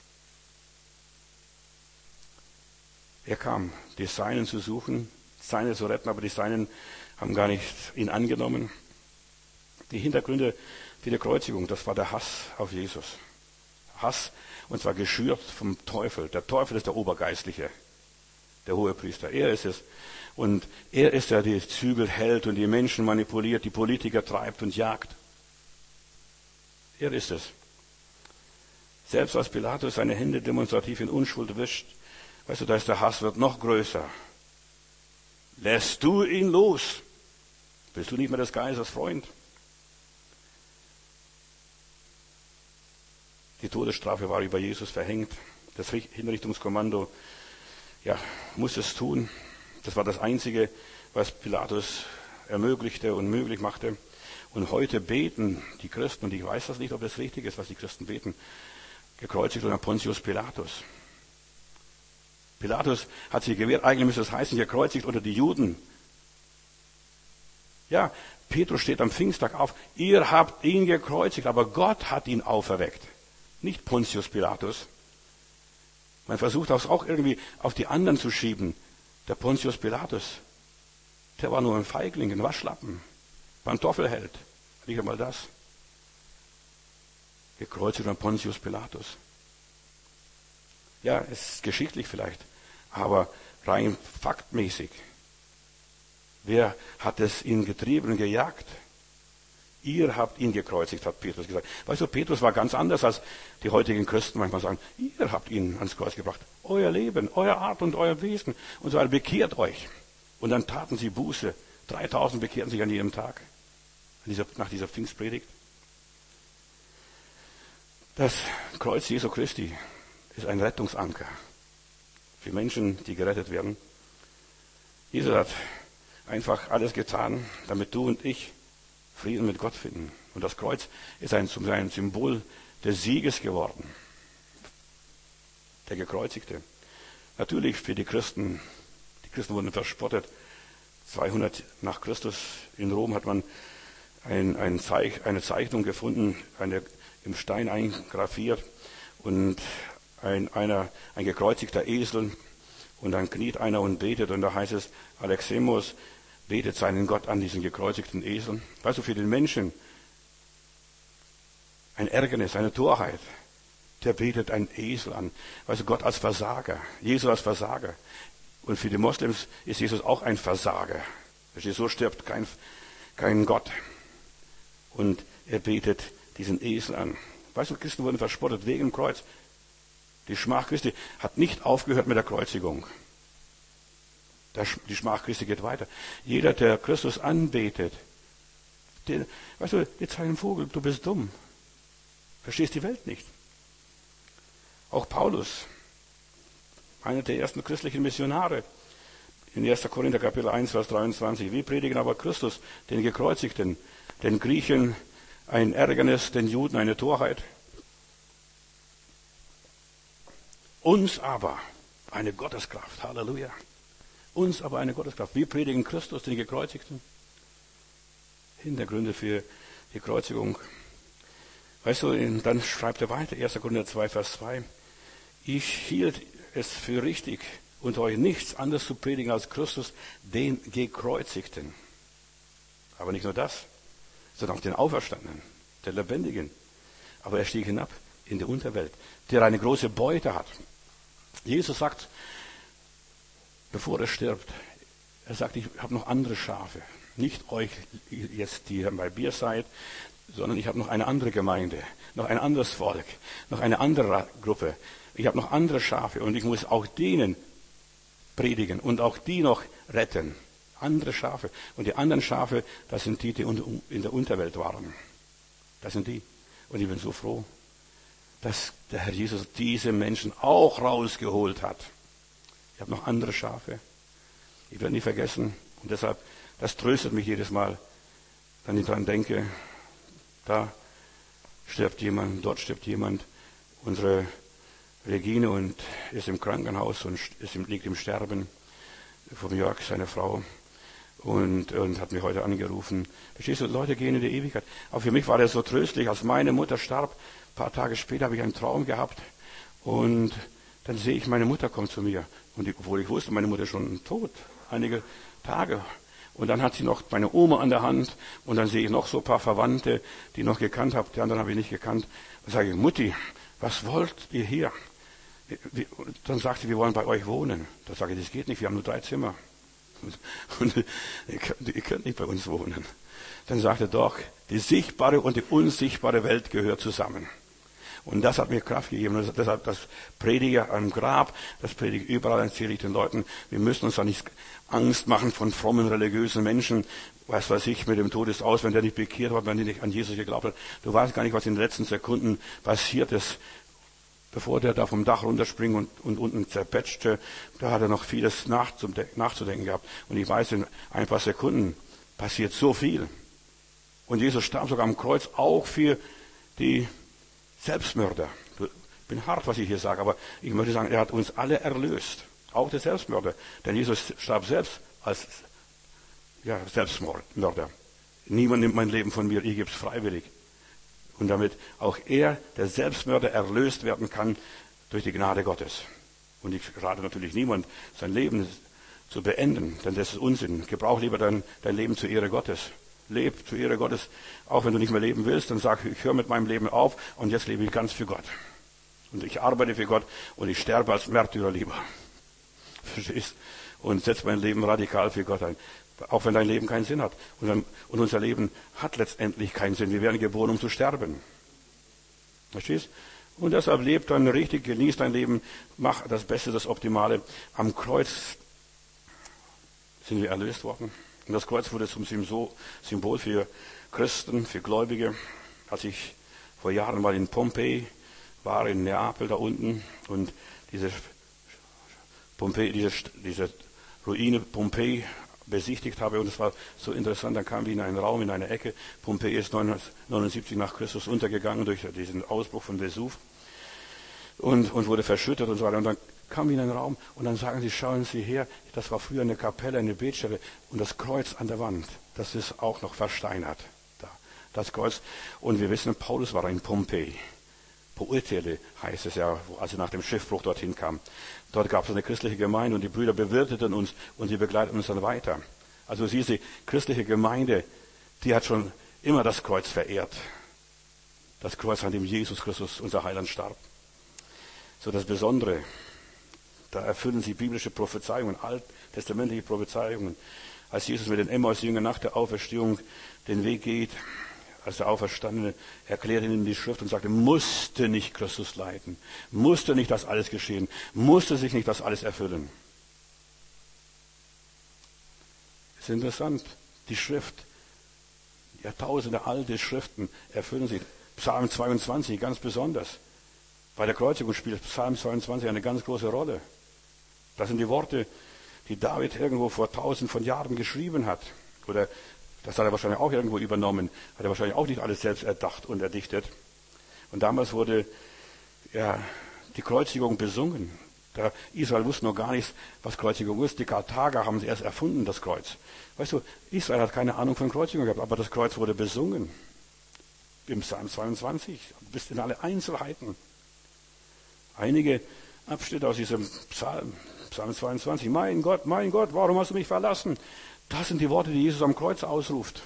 S1: Er kam, die Seinen zu suchen, Seine zu retten, aber die Seinen haben gar nicht ihn angenommen. Die Hintergründe für die Kreuzigung, das war der Hass auf Jesus. Hass, und zwar geschürt vom Teufel. Der Teufel ist der Obergeistliche, der Hohepriester. Er ist es. Und er ist der, der die Zügel hält und die Menschen manipuliert, die Politiker treibt und jagt. Er ist es. Selbst als Pilatus seine Hände demonstrativ in Unschuld wischt, weißt du, da ist der Hass wird noch größer. Lässt du ihn los? Bist du nicht mehr des Kaisers Freund? Die Todesstrafe war über Jesus verhängt. Das Hinrichtungskommando, ja, muss es tun. Das war das Einzige, was Pilatus ermöglichte und möglich machte. Und heute beten die Christen, und ich weiß das nicht, ob das richtig ist, was die Christen beten, gekreuzigt unter Pontius Pilatus. Pilatus hat sich gewehrt, eigentlich müsste es heißen, gekreuzigt unter die Juden. Ja, Petrus steht am Pfingsttag auf, ihr habt ihn gekreuzigt, aber Gott hat ihn auferweckt. Nicht Pontius Pilatus. Man versucht das auch irgendwie auf die anderen zu schieben. Der Pontius Pilatus, der war nur ein Feigling, ein Waschlappen, Pantoffelheld. Nicht einmal das. Gekreuzigt an Pontius Pilatus. Ja, es ist geschichtlich vielleicht, aber rein faktmäßig. Wer hat es ihn getrieben und gejagt? Ihr habt ihn gekreuzigt, hat Petrus gesagt. Weißt du, Petrus war ganz anders, als die heutigen Christen manchmal sagen. Ihr habt ihn ans Kreuz gebracht. Euer Leben, euer Art und euer Wesen. Und so weiter. Bekehrt euch. Und dann taten sie Buße. 3000 bekehrten sich an jedem Tag. Nach dieser Pfingstpredigt. Das Kreuz Jesu Christi ist ein Rettungsanker für Menschen, die gerettet werden. Jesus hat einfach alles getan, damit du und ich Frieden mit Gott finden. Und das Kreuz ist ein Symbol des Sieges geworden. Der Gekreuzigte. Natürlich für die Christen wurden verspottet. 200 nach Christus in Rom hat man eine Zeichnung gefunden, im Stein eingraviert und ein gekreuzigter Esel und dann kniet einer und betet und da heißt es, Alexemos betet seinen Gott an, diesen gekreuzigten Esel. Weißt du, für den Menschen ein Ärgernis, eine Torheit. Der betet einen Esel an. Weißt du, Gott als Versager, Jesus als Versager. Und für die Moslems ist Jesus auch ein Versager. So stirbt kein Gott. Und er betet diesen Esel an. Weißt du, Christen wurden verspottet wegen dem Kreuz. Die Schmach Christi hat nicht aufgehört mit der Kreuzigung. Die Schmach Christi geht weiter. Jeder, der Christus anbetet, weißt du, die zeigen Vogel, du bist dumm. Verstehst die Welt nicht. Auch Paulus, einer der ersten christlichen Missionare, in 1. Korinther Kapitel 1, Vers 23. Wir predigen aber Christus, den Gekreuzigten, den Griechen ein Ärgernis, den Juden eine Torheit. Uns aber eine Gotteskraft. Halleluja. Uns aber eine Gotteskraft. Wir predigen Christus, den Gekreuzigten. Hintergründe für die Kreuzigung. Weißt du, dann schreibt er weiter, 1. Korinther 2, Vers 2. Ich hielt es für richtig, unter euch nichts anderes zu predigen als Christus, den Gekreuzigten. Aber nicht nur das, sondern auch den Auferstandenen, den Lebendigen. Aber er stieg hinab in die Unterwelt, der eine große Beute hat. Jesus sagt, bevor er stirbt, er sagt, ich habe noch andere Schafe. Nicht euch jetzt, die bei mir seid, sondern ich habe noch eine andere Gemeinde, noch ein anderes Volk, noch eine andere Gruppe. Ich habe noch andere Schafe und ich muss auch denen predigen und auch die noch retten. Andere Schafe. Und die anderen Schafe, das sind die, die in der Unterwelt waren. Das sind die. Und ich bin so froh, dass der Herr Jesus diese Menschen auch rausgeholt hat. Ich habe noch andere Schafe. Ich werde nie vergessen. Und deshalb, das tröstet mich jedes Mal, wenn ich daran denke, da stirbt jemand, dort stirbt jemand. Unsere Regine und ist im Krankenhaus und liegt im Sterben. Von Jörg, seine Frau. Und hat mich heute angerufen. Verstehst du, Leute gehen in die Ewigkeit. Aber für mich war das so tröstlich, als meine Mutter starb. Ein paar Tage später habe ich einen Traum gehabt. Und dann sehe ich, meine Mutter kommt zu mir. Und obwohl ich wusste, meine Mutter ist schon tot. Einige Tage. Und dann hat sie noch meine Oma an der Hand. Und dann sehe ich noch so ein paar Verwandte, die ich noch gekannt habe. Die anderen habe ich nicht gekannt. Und sage ich, Mutti, was wollt ihr hier? Dann sagt sie, wir wollen bei euch wohnen. Da sage ich, das geht nicht, wir haben nur 3 Zimmer. Und ihr könnt nicht bei uns wohnen. Dann sagt er, doch, die sichtbare und die unsichtbare Welt gehört zusammen. Und das hat mir Kraft gegeben. Und deshalb, das predige am Grab, das predige überall, erzähle ich den Leuten, wir müssen uns da nicht Angst machen von frommen, religiösen Menschen. Was weiß ich, mit dem Tod ist aus, wenn der nicht bekehrt hat, wenn der nicht an Jesus geglaubt hat. Du weißt gar nicht, was in den letzten Sekunden passiert ist. Bevor der da vom Dach runterspringt und unten zerpetschte, da hat er noch vieles nachzudenken gehabt. Und ich weiß, in ein paar Sekunden passiert so viel. Und Jesus starb sogar am Kreuz auch für die Selbstmörder. Ich bin hart, was ich hier sage, aber ich möchte sagen, er hat uns alle erlöst. Auch der Selbstmörder. Denn Jesus starb selbst als Selbstmörder. Niemand nimmt mein Leben von mir, ich gebe es freiwillig. Und damit auch er, der Selbstmörder, erlöst werden kann durch die Gnade Gottes. Und ich rate natürlich niemand, sein Leben zu beenden, denn das ist Unsinn. Gebrauch lieber dein Leben zur Ehre Gottes. Leb zur Ehre Gottes, auch wenn du nicht mehr leben willst, dann sag, ich höre mit meinem Leben auf und jetzt lebe ich ganz für Gott. Und ich arbeite für Gott und ich sterbe als Märtyrer lieber. Verstehst? Und setze mein Leben radikal für Gott ein. Auch wenn dein Leben keinen Sinn hat. Und unser Leben hat letztendlich keinen Sinn. Wir werden geboren, um zu sterben. Verstehst? Und deshalb lebt dann richtig, genießt dein Leben, mach das Beste, das Optimale. Am Kreuz sind wir erlöst worden. Und das Kreuz wurde zum Symbol für Christen, für Gläubige. Als ich vor Jahren mal in Pompeji war, in Neapel da unten, und diese Ruine Pompeji besichtigt habe, und es war so interessant, dann kamen wir in einen Raum, in eine Ecke. Pompeji ist 979 nach Christus untergegangen durch diesen Ausbruch von Vesuv und wurde verschüttet und so weiter. Und dann kamen wir in einen Raum und dann sagen sie, schauen Sie her, das war früher eine Kapelle, eine Betstelle, und das Kreuz an der Wand, das ist auch noch versteinert. Das Kreuz. Und wir wissen, Paulus war in Pompeji. Poetele heißt es ja, als er nach dem Schiffbruch dorthin kam. Dort gab es eine christliche Gemeinde und die Brüder bewirteten uns und sie begleiten uns dann weiter. Also diese christliche Gemeinde, die hat schon immer das Kreuz verehrt. Das Kreuz, an dem Jesus Christus, unser Heiland, starb. So das Besondere, da erfüllen sie biblische Prophezeiungen, alttestamentliche Prophezeiungen. Als Jesus mit den Emmaus-Jüngern nach der Auferstehung den Weg geht, als der Auferstandene, erklärte ihnen die Schrift und sagte, musste nicht Christus leiden, musste nicht das alles geschehen, musste sich nicht das alles erfüllen. Es ist interessant, die Schrift, Jahrtausende alte Schriften erfüllen sich. Psalm 22 ganz besonders. Bei der Kreuzigung spielt Psalm 22 eine ganz große Rolle. Das sind die Worte, die David irgendwo vor 1000 von Jahren geschrieben hat. Oder das hat er wahrscheinlich auch irgendwo übernommen. Hat er wahrscheinlich auch nicht alles selbst erdacht und erdichtet. Und damals wurde die Kreuzigung besungen. Israel wusste noch gar nicht, was Kreuzigung ist. Die Karthager haben es erst erfunden, das Kreuz. Weißt du, Israel hat keine Ahnung von Kreuzigung gehabt, aber das Kreuz wurde besungen. Im Psalm 22, bis in alle Einzelheiten. Einige Abschnitte aus diesem Psalm 22. Mein Gott, warum hast du mich verlassen? Das sind die Worte, die Jesus am Kreuz ausruft.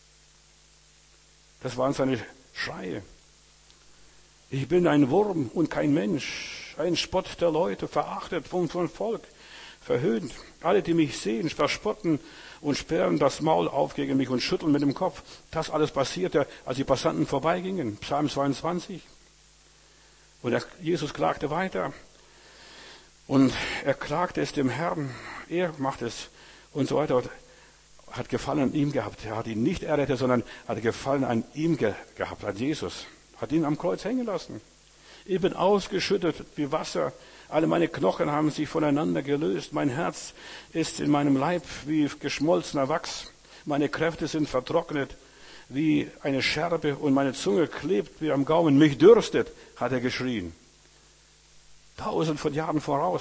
S1: Das waren seine Schreie. Ich bin ein Wurm und kein Mensch, ein Spott der Leute, verachtet vom Volk, verhöhnt. Alle, die mich sehen, verspotten und sperren das Maul auf gegen mich und schütteln mit dem Kopf. Das alles passierte, als die Passanten vorbeigingen. Psalm 22. Und Jesus klagte weiter. Und er klagte es dem Herrn. Er macht es und so weiter. Hat Gefallen an ihm gehabt. Er hat ihn nicht errettet, sondern hat Gefallen an ihm gehabt, an Jesus. Hat ihn am Kreuz hängen lassen. Ich bin ausgeschüttet wie Wasser. Alle meine Knochen haben sich voneinander gelöst. Mein Herz ist in meinem Leib wie geschmolzener Wachs. Meine Kräfte sind vertrocknet wie eine Scherbe und meine Zunge klebt wie am Gaumen. Mich dürstet, hat er geschrien. 1000 von Jahren voraus.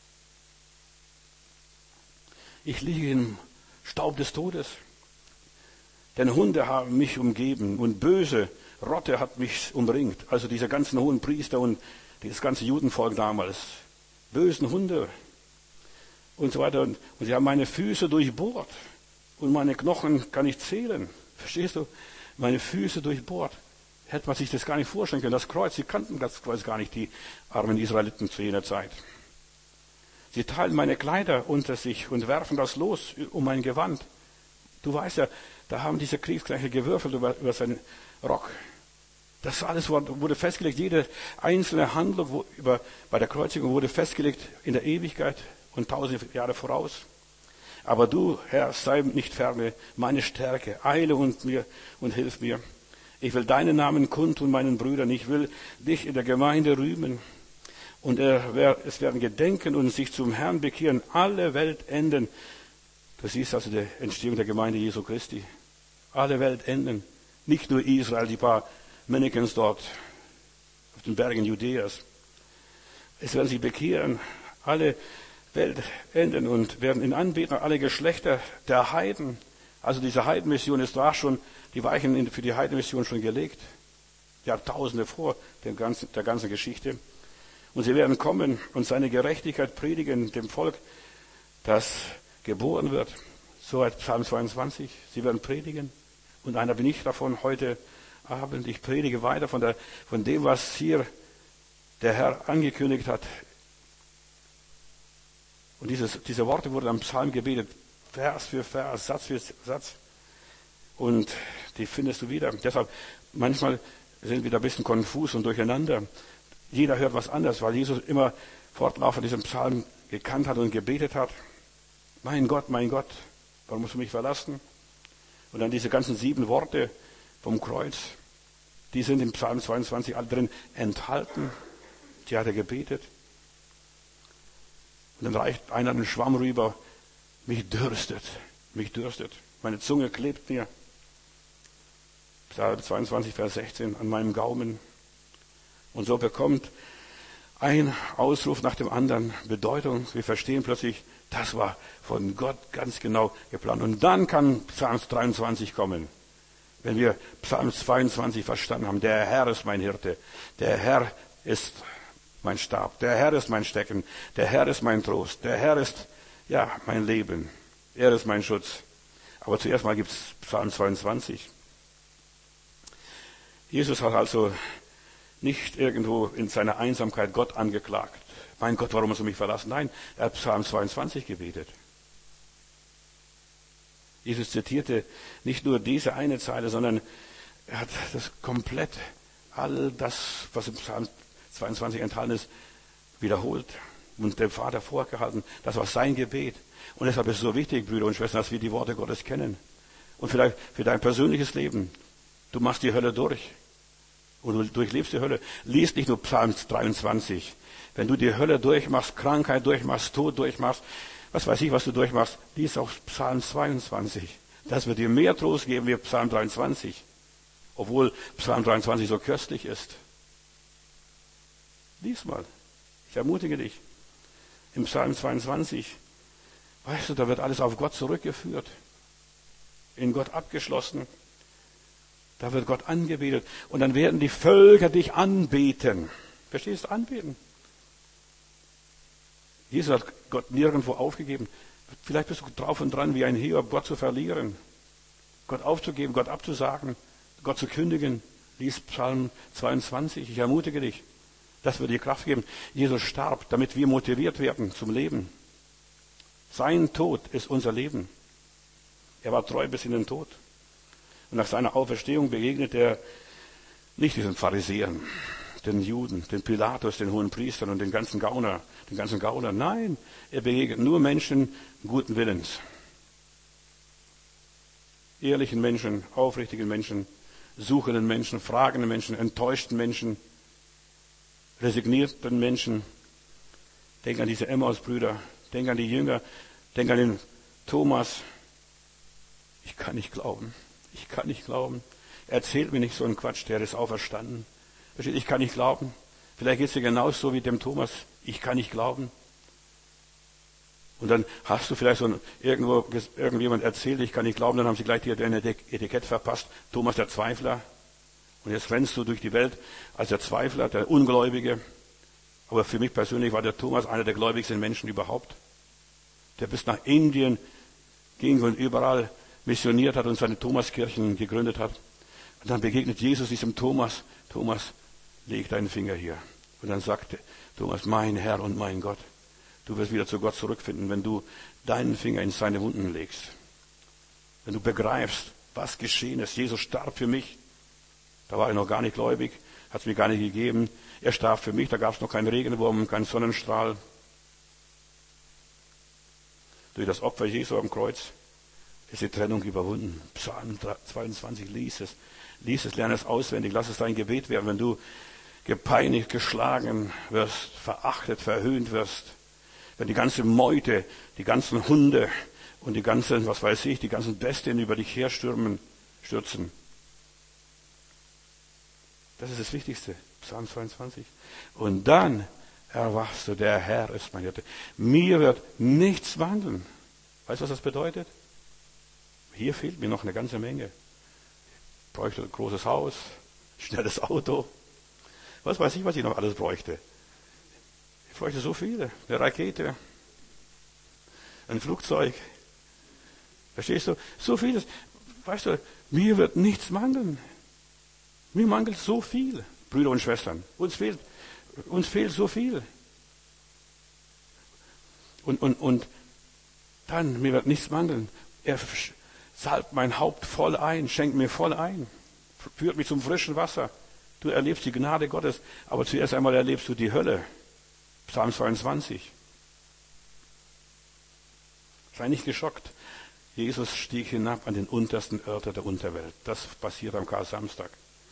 S1: Ich liege im Staub des Todes. Denn Hunde haben mich umgeben und böse Rotte hat mich umringt. Also diese ganzen hohen Priester und das ganze Judenvolk damals. Bösen Hunde und so weiter. Und sie haben meine Füße durchbohrt. Und meine Knochen kann ich zählen. Verstehst du? Meine Füße durchbohrt. Hätte man sich das gar nicht vorstellen können. Das Kreuz, sie kannten das Kreuz gar nicht, die armen Israeliten zu jener Zeit. Sie teilen meine Kleider unter sich und werfen das los um mein Gewand. Du weißt ja, da haben diese Kriegsknechte gewürfelt über seinen Rock. Das alles wurde festgelegt, jede einzelne Handlung bei der Kreuzigung wurde festgelegt in der Ewigkeit und 1000 Jahre voraus. Aber du, Herr, sei nicht ferne, meine Stärke, eile mir und hilf mir. Ich will deinen Namen kundtun, meinen Brüdern, ich will dich in der Gemeinde rühmen. Und es werden gedenken und sich zum Herrn bekehren, alle Weltenden. Du siehst also die Entstehung der Gemeinde Jesu Christi. Alle Weltenden. Nicht nur Israel, die paar Männchens dort auf den Bergen Judäas. Es werden sich bekehren, alle Weltenden und werden in Anbetung alle Geschlechter der Heiden. Also diese Heidenmission ist da schon, die Weichen für die Heidenmission schon gelegt. Jahrtausende vor der ganzen Geschichte. Und sie werden kommen und seine Gerechtigkeit predigen dem Volk, das geboren wird. So heißt Psalm 22. Sie werden predigen. Und einer bin ich davon heute Abend. Ich predige weiter von dem, was hier der Herr angekündigt hat. Und diese Worte wurden am Psalm gebetet, Vers für Vers, Satz für Satz. Und die findest du wieder. Deshalb, manchmal sind wir da ein bisschen konfus und durcheinander. Jeder hört was anderes, weil Jesus immer fortlaufend diesen Psalm gekannt hat und gebetet hat. Mein Gott, warum musst du mich verlassen? Und dann diese ganzen 7 Worte vom Kreuz, die sind im Psalm 22 alle drin enthalten. Die hat er gebetet. Und dann reicht einer einen Schwamm rüber. Mich dürstet. Meine Zunge klebt mir. Psalm 22, Vers 16 an meinem Gaumen. Und so bekommt ein Ausruf nach dem anderen Bedeutung. Wir verstehen plötzlich, das war von Gott ganz genau geplant. Und dann kann Psalm 23 kommen. Wenn wir Psalm 22 verstanden haben, der Herr ist mein Hirte, der Herr ist mein Stab, der Herr ist mein Stecken, der Herr ist mein Trost, der Herr ist, mein Leben, er ist mein Schutz. Aber zuerst mal gibt es Psalm 22. Jesus hat also nicht irgendwo in seiner Einsamkeit Gott angeklagt. Mein Gott, warum hast du mich verlassen? Nein, er hat Psalm 22 gebetet. Jesus zitierte nicht nur diese eine Zeile, sondern er hat das komplett, all das, was im Psalm 22 enthalten ist, wiederholt und dem Vater vorgehalten. Das war sein Gebet. Und deshalb ist es so wichtig, Brüder und Schwestern, dass wir die Worte Gottes kennen. Und vielleicht für dein persönliches Leben. Du machst die Hölle durch. Und du durchlebst die Hölle. Lies nicht nur Psalm 23. Wenn du die Hölle durchmachst, Krankheit durchmachst, Tod durchmachst, was weiß ich, was du durchmachst, lies auch Psalm 22. Das wird dir mehr Trost geben wie Psalm 23. Obwohl Psalm 23 so köstlich ist. Lies mal. Ich ermutige dich. Im Psalm 22, weißt du, da wird alles auf Gott zurückgeführt. In Gott abgeschlossen. Da wird Gott angebetet. Und dann werden die Völker dich anbeten. Verstehst du? Anbeten. Jesus hat Gott nirgendwo aufgegeben. Vielleicht bist du drauf und dran, wie ein Hiob, Gott zu verlieren. Gott aufzugeben, Gott abzusagen, Gott zu kündigen. Lies Psalm 22. Ich ermutige dich. Das wird dir Kraft geben. Jesus starb, damit wir motiviert werden zum Leben. Sein Tod ist unser Leben. Er war treu bis in den Tod. Und nach seiner Auferstehung begegnet er nicht diesen Pharisäern, den Juden, den Pilatus, den hohen Priestern und den ganzen Gaunern. Nein, er begegnet nur Menschen guten Willens. Ehrlichen Menschen, aufrichtigen Menschen, suchenden Menschen, fragenden Menschen, enttäuschten Menschen, resignierten Menschen. Denk an diese Emmaus-Brüder, denk an die Jünger, denk an den Thomas. Ich kann nicht glauben. Ich kann nicht glauben. Erzählt mir nicht so einen Quatsch, der ist auferstanden. Ich kann nicht glauben. Vielleicht geht es dir genauso wie dem Thomas. Ich kann nicht glauben. Und dann hast du vielleicht irgendjemand erzählt, ich kann nicht glauben, dann haben sie gleich dir ein Etikett verpasst. Thomas der Zweifler. Und jetzt rennst du durch die Welt als der Zweifler, der Ungläubige. Aber für mich persönlich war der Thomas einer der gläubigsten Menschen überhaupt. Der bis nach Indien ging und überall missioniert hat und seine Thomaskirchen gegründet hat. Und dann begegnet Jesus diesem Thomas. Thomas, leg deinen Finger hier. Und dann sagte Thomas, mein Herr und mein Gott. Du wirst wieder zu Gott zurückfinden, wenn du deinen Finger in seine Wunden legst. Wenn du begreifst, was geschehen ist. Jesus starb für mich. Da war ich noch gar nicht gläubig, hat es mir gar nicht gegeben. Er starb für mich, da gab es noch keinen Regenwurm, keinen Sonnenstrahl. Durch das Opfer Jesu am Kreuz ist die Trennung überwunden. Psalm 22, lies es, lerne es auswendig, lass es dein Gebet werden, wenn du gepeinigt, geschlagen wirst, verachtet, verhöhnt wirst, wenn die ganze Meute, die ganzen Hunde und die ganzen, was weiß ich, die ganzen Bestien über dich herstürzen. Das ist das Wichtigste, Psalm 22. Und dann erwachst du, der Herr ist mein Hirte. Mir wird nichts mangeln. Weißt du, was das bedeutet? Hier fehlt mir noch eine ganze Menge. Ich bräuchte ein großes Haus, schnelles Auto. Was weiß ich, was ich noch alles bräuchte. Ich bräuchte so viele. Eine Rakete, ein Flugzeug. Verstehst du? So vieles. Weißt du, mir wird nichts mangeln. Mir mangelt so viel. Brüder und Schwestern, uns fehlt so viel. Und dann, mir wird nichts mangeln. Er salbt mein Haupt voll ein, schenkt mir voll ein, führt mich zum frischen Wasser. Du erlebst die Gnade Gottes, aber zuerst einmal erlebst du die Hölle. Psalm 22. Sei nicht geschockt. Jesus stieg hinab an den untersten Örter der Unterwelt. Das passiert am Karsamstag.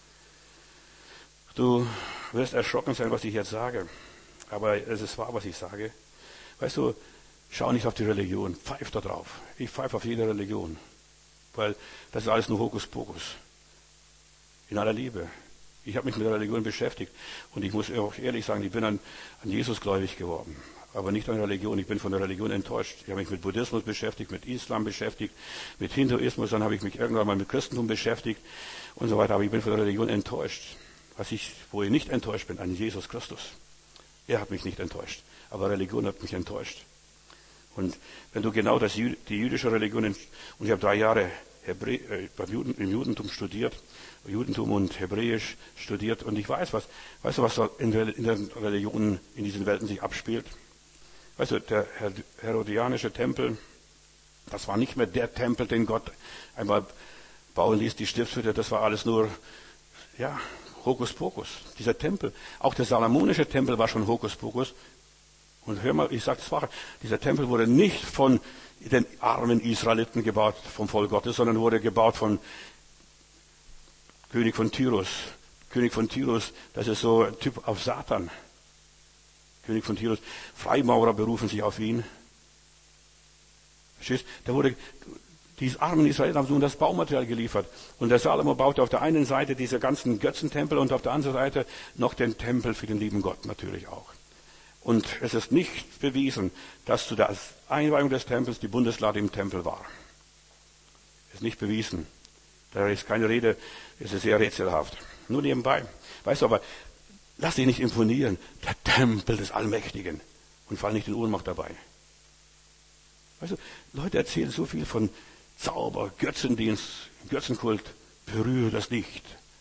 S1: Du wirst erschrocken sein, was ich jetzt sage. Aber es ist wahr, was ich sage. Weißt du, schau nicht auf die Religion. Pfeif da drauf. Ich pfeife auf jede Religion. Weil das ist alles nur Hokuspokus. In aller Liebe. Ich habe mich mit der Religion beschäftigt. Und ich muss auch ehrlich sagen, ich bin an Jesus gläubig geworden. Aber nicht an Religion. Ich bin von der Religion enttäuscht. Ich habe mich mit Buddhismus beschäftigt, mit Islam beschäftigt, mit Hinduismus. Dann habe ich mich irgendwann mal mit Christentum beschäftigt und so weiter. Aber ich bin von der Religion enttäuscht. Wo ich nicht enttäuscht bin, an Jesus Christus. Er hat mich nicht enttäuscht. Aber Religion hat mich enttäuscht. Und wenn du genau die jüdische Religion, und ich habe 3 Jahre im Judentum studiert, Judentum und Hebräisch studiert, und ich weiß weißt du, was da in den Religionen in diesen Welten sich abspielt? Weißt du, der herodianische Tempel, das war nicht mehr der Tempel, den Gott einmal bauen ließ, die Stiftshütte, das war alles nur, ja, Hokuspokus. Dieser Tempel, auch der salomonische Tempel war schon Hokuspokus. Und hör mal, ich sage es wahr, dieser Tempel wurde nicht von den armen Israeliten gebaut, vom Volk Gottes, sondern wurde gebaut von König von Tyrus. König von Tyrus, das ist so ein Typ auf Satan. König von Tyrus. Freimaurer berufen sich auf ihn. Verstehst? Die armen Israeliten haben nun das Baumaterial geliefert. Und der Salomo baute auf der einen Seite diese ganzen Götzentempel und auf der anderen Seite noch den Tempel für den lieben Gott natürlich auch. Und es ist nicht bewiesen, dass zu der Einweihung des Tempels die Bundeslade im Tempel war. Ist nicht bewiesen. Da ist keine Rede, es ist sehr rätselhaft. Nur nebenbei. Weißt du aber, lass dich nicht imponieren. Der Tempel des Allmächtigen. Und fall nicht in Ohnmacht dabei. Weißt du, Leute erzählen so viel von Zauber, Götzendienst, Götzenkult. Berühre das nicht.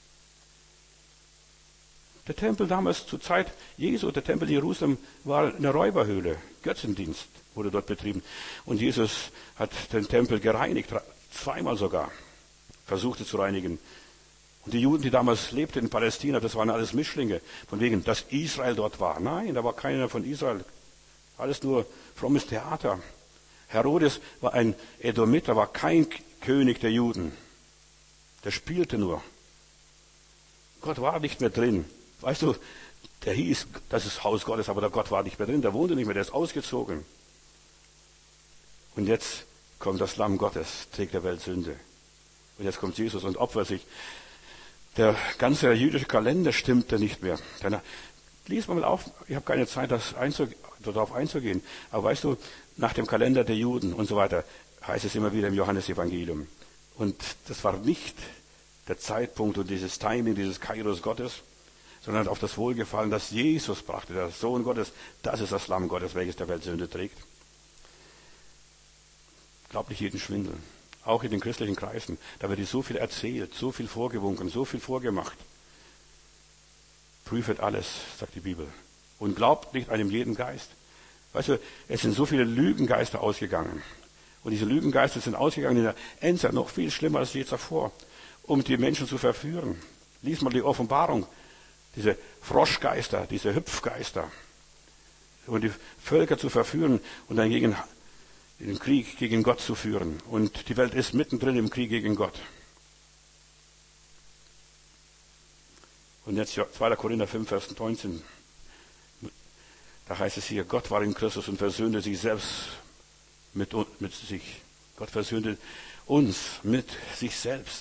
S1: Der Tempel damals zur Zeit Jesu, der Tempel in Jerusalem, war eine Räuberhöhle. Götzendienst wurde dort betrieben. Und Jesus hat den Tempel gereinigt, 2-mal sogar, versuchte zu reinigen. Und die Juden, die damals lebten in Palästina, das waren alles Mischlinge. Von wegen, dass Israel dort war. Nein, da war keiner von Israel. Alles nur frommes Theater. Herodes war ein Edomiter, war kein König der Juden. Der spielte nur. Gott war nicht mehr drin. Weißt du, der hieß, das ist Haus Gottes, aber der Gott war nicht mehr drin, der wohnte nicht mehr, der ist ausgezogen. Und jetzt kommt das Lamm Gottes, trägt der Welt Sünde. Und jetzt kommt Jesus und opfert sich. Der ganze jüdische Kalender stimmte nicht mehr. Lies mal auf, ich habe keine Zeit, darauf einzugehen. Aber weißt du, nach dem Kalender der Juden und so weiter, heißt es immer wieder im Johannesevangelium. Und das war nicht der Zeitpunkt und dieses Timing, dieses Kairos Gottes, sondern auf das Wohlgefallen, das Jesus brachte, der Sohn Gottes. Das ist das Lamm Gottes, welches der Welt Sünde trägt. Glaub nicht jeden Schwindel. Auch in den christlichen Kreisen. Da wird dir so viel erzählt, so viel vorgewunken, so viel vorgemacht. Prüfet alles, sagt die Bibel. Und glaubt nicht einem jeden Geist. Weißt du, es sind so viele Lügengeister ausgegangen. Und diese Lügengeister sind ausgegangen in der Endzeit noch viel schlimmer als je zuvor, um die Menschen zu verführen. Lies mal die Offenbarung. Diese Froschgeister, diese Hüpfgeister. Und die Völker zu verführen und dann den Krieg gegen Gott zu führen. Und die Welt ist mittendrin im Krieg gegen Gott. Und jetzt 2. Korinther 5, Vers 19. Da heißt es hier, Gott war in Christus und versöhnte sich selbst mit sich. Gott versöhnte uns mit sich selbst.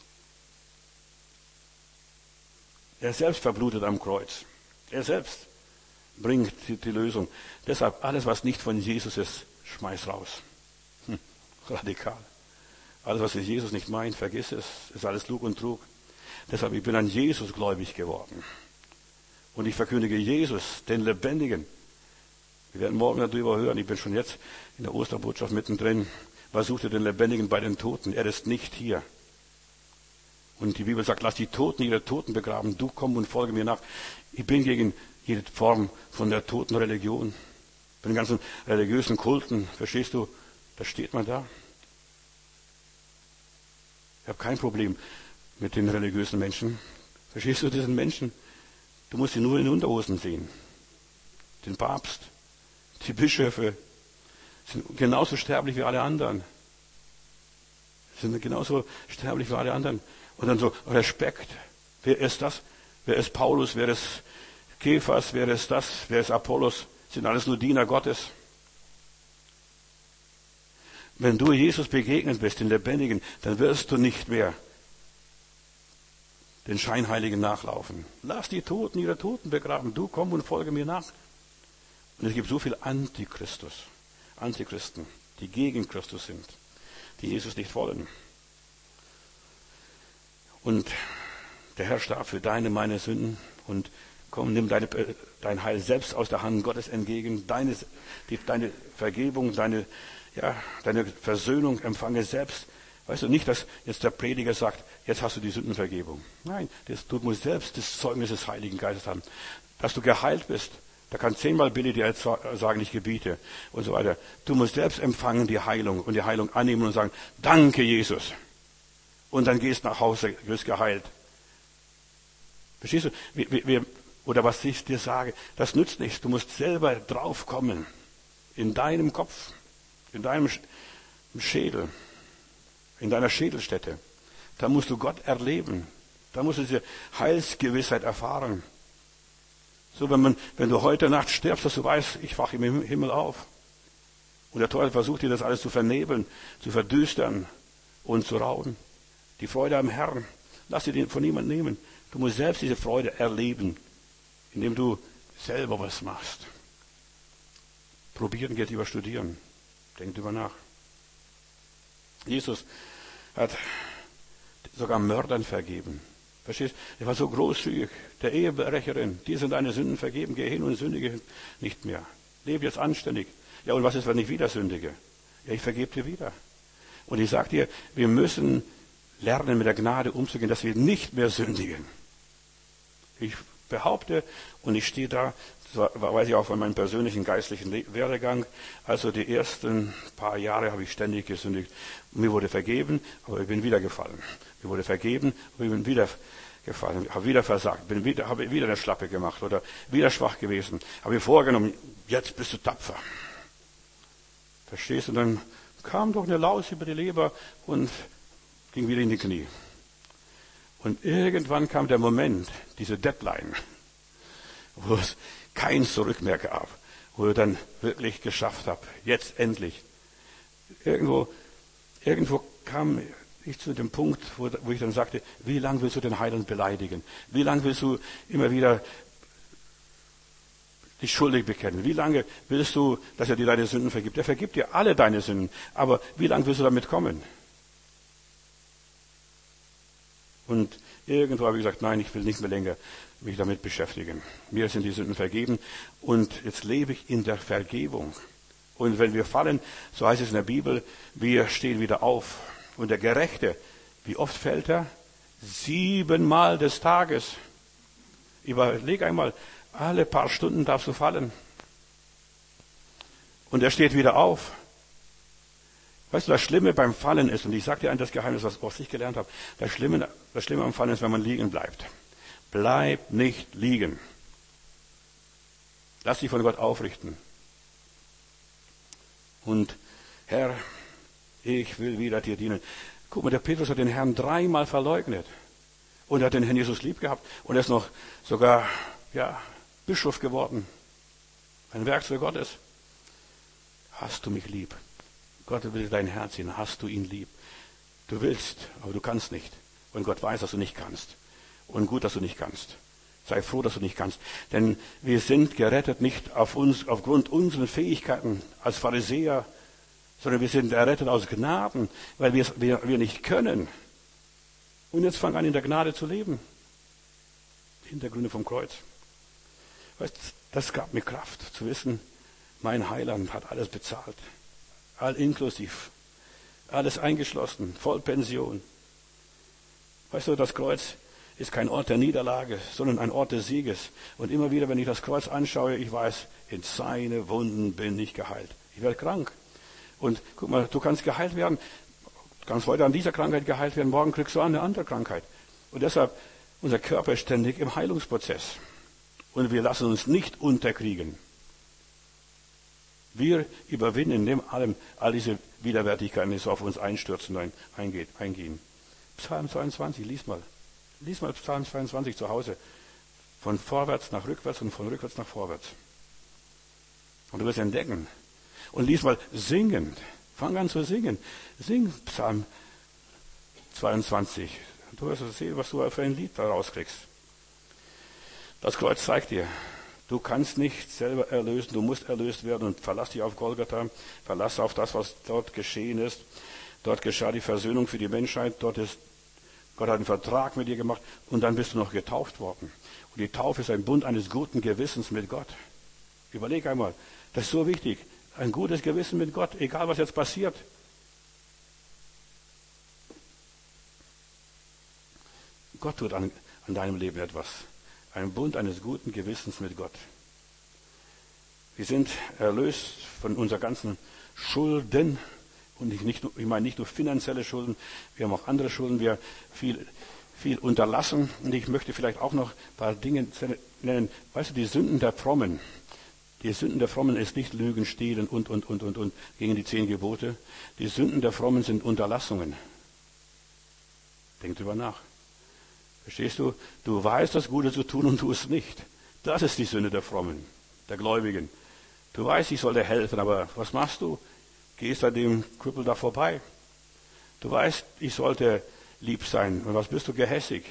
S1: Er selbst verblutet am Kreuz. Er selbst bringt die Lösung. Deshalb alles, was nicht von Jesus ist, schmeiß raus. Radikal. Alles, was Jesus nicht meint, vergiss es. Ist alles Lug und Trug. Deshalb, ich bin an Jesus gläubig geworden. Und ich verkündige Jesus, den Lebendigen. Wir werden morgen darüber hören. Ich bin schon jetzt in der Osterbotschaft mittendrin. Was sucht ihr den Lebendigen bei den Toten? Er ist nicht hier. Und die Bibel sagt, lass die Toten ihre Toten begraben. Du komm und folge mir nach. Ich bin gegen jede Form von der Totenreligion. Bei den ganzen religiösen Kulten, verstehst du, da steht man da. Ich habe kein Problem mit den religiösen Menschen. Verstehst du, diesen Menschen? Du musst sie nur in Unterhosen sehen. Den Papst, die Bischöfe sind genauso sterblich wie alle anderen. Sind genauso sterblich wie alle anderen. Und dann so Respekt. Wer ist das? Wer ist Paulus? Wer ist Kephas? Wer ist das? Wer ist Apollos? Sind alles nur Diener Gottes. Wenn du Jesus begegnet bist, den Lebendigen, dann wirst du nicht mehr den Scheinheiligen nachlaufen. Lass die Toten ihre Toten begraben. Du komm und folge mir nach. Und es gibt so viel Antichristen, die gegen Christus sind, die Jesus nicht wollen. Und der Herr starb für deine, meine Sünden und komm, nimm dein Heil selbst aus der Hand Gottes entgegen, deine Vergebung, deine Versöhnung empfange selbst. Weißt du nicht, dass jetzt der Prediger sagt, jetzt hast du die Sündenvergebung. Nein, du musst selbst das Zeugnis des Heiligen Geistes haben. Dass du geheilt bist, da kann 10-mal Billy dir jetzt sagen, ich gebiete und so weiter. Du musst selbst empfangen die Heilung und die Heilung annehmen und sagen, danke Jesus. Und dann gehst nach Hause, wirst geheilt. Verstehst du? Oder was ich dir sage, das nützt nichts. Du musst selber draufkommen. In deinem Kopf, in deinem Schädel, in deiner Schädelstätte. Da musst du Gott erleben. Da musst du diese Heilsgewissheit erfahren. So, wenn du heute Nacht stirbst, dass du weißt, ich wache im Himmel auf. Und der Teufel versucht dir das alles zu vernebeln, zu verdüstern und zu rauben. Die Freude am Herrn, lass dir den von niemandem nehmen. Du musst selbst diese Freude erleben, indem du selber was machst. Probieren geht über Studieren. Denk drüber nach. Jesus hat sogar Mördern vergeben. Verstehst? Er war so großzügig. Der Ehebrecherin, dir sind deine Sünden vergeben, geh hin und sündige nicht mehr. Lebe jetzt anständig. Ja, und was ist, wenn ich wieder sündige? Ja, ich vergebe dir wieder. Und ich sage dir, wir müssen lernen, mit der Gnade umzugehen, dass wir nicht mehr sündigen. Ich behaupte, und ich stehe da, das weiß ich auch von meinem persönlichen geistlichen Werdegang, also die ersten paar Jahre habe ich ständig gesündigt. Mir wurde vergeben, aber ich bin wieder gefallen. Mir wurde vergeben, aber ich bin wieder gefallen, habe wieder versagt, habe wieder eine Schlappe gemacht oder wieder schwach gewesen. Habe mir vorgenommen, jetzt bist du tapfer. Verstehst du? Und dann kam doch eine Laus über die Leber und ging wieder in die Knie. Und irgendwann kam der Moment, diese Deadline, wo es kein Zurück mehr gab, wo ich dann wirklich geschafft habe, jetzt endlich. Irgendwo kam ich zu dem Punkt, wo ich dann sagte, wie lange willst du den Heiland beleidigen? Wie lange willst du immer wieder dich schuldig bekennen? Wie lange willst du, dass er dir deine Sünden vergibt? Er vergibt dir alle deine Sünden, aber wie lange willst du damit kommen? Und irgendwo habe ich gesagt, nein, ich will nicht mehr länger mich damit beschäftigen. Mir sind die Sünden vergeben und jetzt lebe ich in der Vergebung. Und wenn wir fallen, so heißt es in der Bibel, wir stehen wieder auf. Und der Gerechte, wie oft fällt er? 7-mal des Tages. Überleg einmal, alle paar Stunden darfst du fallen. Und er steht wieder auf. Weißt du, das Schlimme beim Fallen ist, und ich sage dir das Geheimnis, was ich gelernt habe, das Schlimme am Fallen ist, wenn man liegen bleibt. Bleib nicht liegen. Lass dich von Gott aufrichten. Und Herr, ich will wieder dir dienen. Guck mal, der Petrus hat den Herrn 3-mal verleugnet. Und er hat den Herrn Jesus lieb gehabt. Und er ist noch sogar, Bischof geworden. Ein Werkzeug Gottes. Hast du mich lieb? Gott will dein Herz sehen. Hast du ihn lieb? Du willst, aber du kannst nicht. Und Gott weiß, dass du nicht kannst. Und gut, dass du nicht kannst. Sei froh, dass du nicht kannst. Denn wir sind gerettet nicht aufgrund unserer Fähigkeiten als Pharisäer, sondern wir sind errettet aus Gnaden, weil wir nicht können. Und jetzt fang an, in der Gnade zu leben. Hintergründe vom Kreuz. Weißt, das gab mir Kraft, zu wissen, mein Heiland hat alles bezahlt. All inklusiv. Alles eingeschlossen. Vollpension. Weißt du, das Kreuz ist kein Ort der Niederlage, sondern ein Ort des Sieges. Und immer wieder, wenn ich das Kreuz anschaue, ich weiß, in seine Wunden bin ich geheilt. Ich werde krank. Und guck mal, du kannst geheilt werden. Du kannst heute an dieser Krankheit geheilt werden, morgen kriegst du eine andere Krankheit. Und deshalb, unser Körper ist ständig im Heilungsprozess. Und wir lassen uns nicht unterkriegen. Wir überwinden in allem all diese Widerwärtigkeiten, die so auf uns einstürzen, eingehen. Psalm 22, lies mal. Lies mal Psalm 22 zu Hause. Von vorwärts nach rückwärts und von rückwärts nach vorwärts. Und du wirst entdecken. Und lies mal singend. Fang an zu singen. Sing Psalm 22. Du wirst sehen, was du für ein Lied da rauskriegst. Das Kreuz zeigt dir, du kannst nicht selber erlösen, du musst erlöst werden und verlass dich auf Golgatha, verlass auf das, was dort geschehen ist. Dort geschah die Versöhnung für die Menschheit, Gott hat einen Vertrag mit dir gemacht und dann bist du noch getauft worden. Und die Taufe ist ein Bund eines guten Gewissens mit Gott. Überleg einmal, das ist so wichtig, ein gutes Gewissen mit Gott, egal was jetzt passiert. Gott tut an deinem Leben etwas. Ein Bund eines guten Gewissens mit Gott. Wir sind erlöst von unseren ganzen Schulden. Und ich meine nicht nur finanzielle Schulden, wir haben auch andere Schulden, wir viel unterlassen. Und ich möchte vielleicht auch noch ein paar Dinge nennen. Weißt du, die Sünden der Frommen. Die Sünden der Frommen ist nicht Lügen, Stehlen und gegen die 10 Gebote. Die Sünden der Frommen sind Unterlassungen. Denk drüber nach. Verstehst du? Du weißt, das Gute zu tun und tust es nicht. Das ist die Sünde der Frommen, der Gläubigen. Du weißt, ich soll dir helfen, aber was machst du? Gehst an dem Krüppel da vorbei. Du weißt, ich sollte lieb sein. Und was bist du gehässig?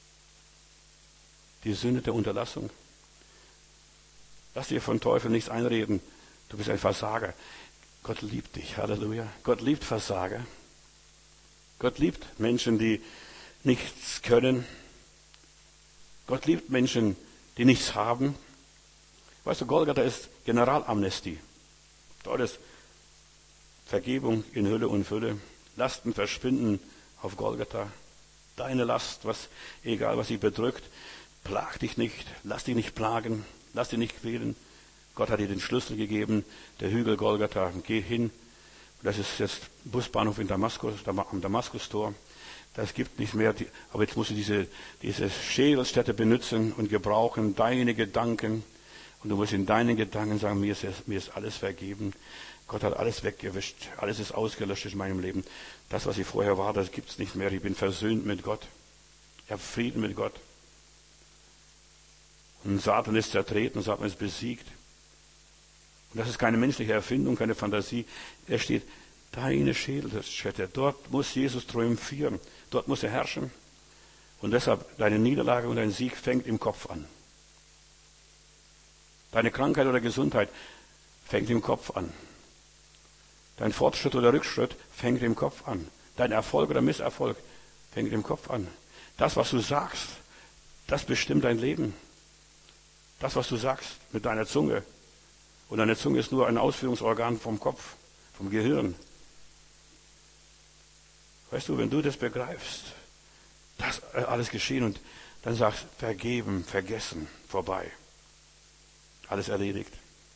S1: Die Sünde der Unterlassung. Lass dir von Teufel nichts einreden. Du bist ein Versager. Gott liebt dich. Halleluja. Gott liebt Versager. Gott liebt Menschen, die nichts können. Gott liebt Menschen, die nichts haben. Weißt du, Golgatha ist Generalamnestie. Dort ist Vergebung in Hülle und Fülle. Lasten verschwinden auf Golgatha. Deine Last, egal was sie bedrückt, plag dich nicht. Lass dich nicht plagen. Lass dich nicht quälen. Gott hat dir den Schlüssel gegeben. Der Hügel Golgatha. Geh hin. Das ist jetzt Busbahnhof in Damaskus, am Damaskustor. Das gibt nicht mehr, aber jetzt musst du diese Schädelstätte benutzen und gebrauchen, deine Gedanken. Und du musst in deinen Gedanken sagen, mir ist alles vergeben. Gott hat alles weggewischt. Alles ist ausgelöscht in meinem Leben. Das, was ich vorher war, das gibt's nicht mehr. Ich bin versöhnt mit Gott. Ich habe Frieden mit Gott. Und Satan ist zertreten, Satan ist besiegt. Und das ist keine menschliche Erfindung, keine Fantasie. Er steht, deine Schädelstätte, dort muss Jesus triumphieren. Dort muss er herrschen. Und deshalb, deine Niederlage und dein Sieg fängt im Kopf an. Deine Krankheit oder Gesundheit fängt im Kopf an. Dein Fortschritt oder Rückschritt fängt im Kopf an. Dein Erfolg oder Misserfolg fängt im Kopf an. Das, was du sagst, das bestimmt dein Leben. Das, was du sagst mit deiner Zunge. Und deine Zunge ist nur ein Ausführungsorgan vom Kopf, vom Gehirn. Weißt du, wenn du das begreifst, das alles geschehen und dann sagst, vergeben, vergessen, vorbei. Alles erledigt.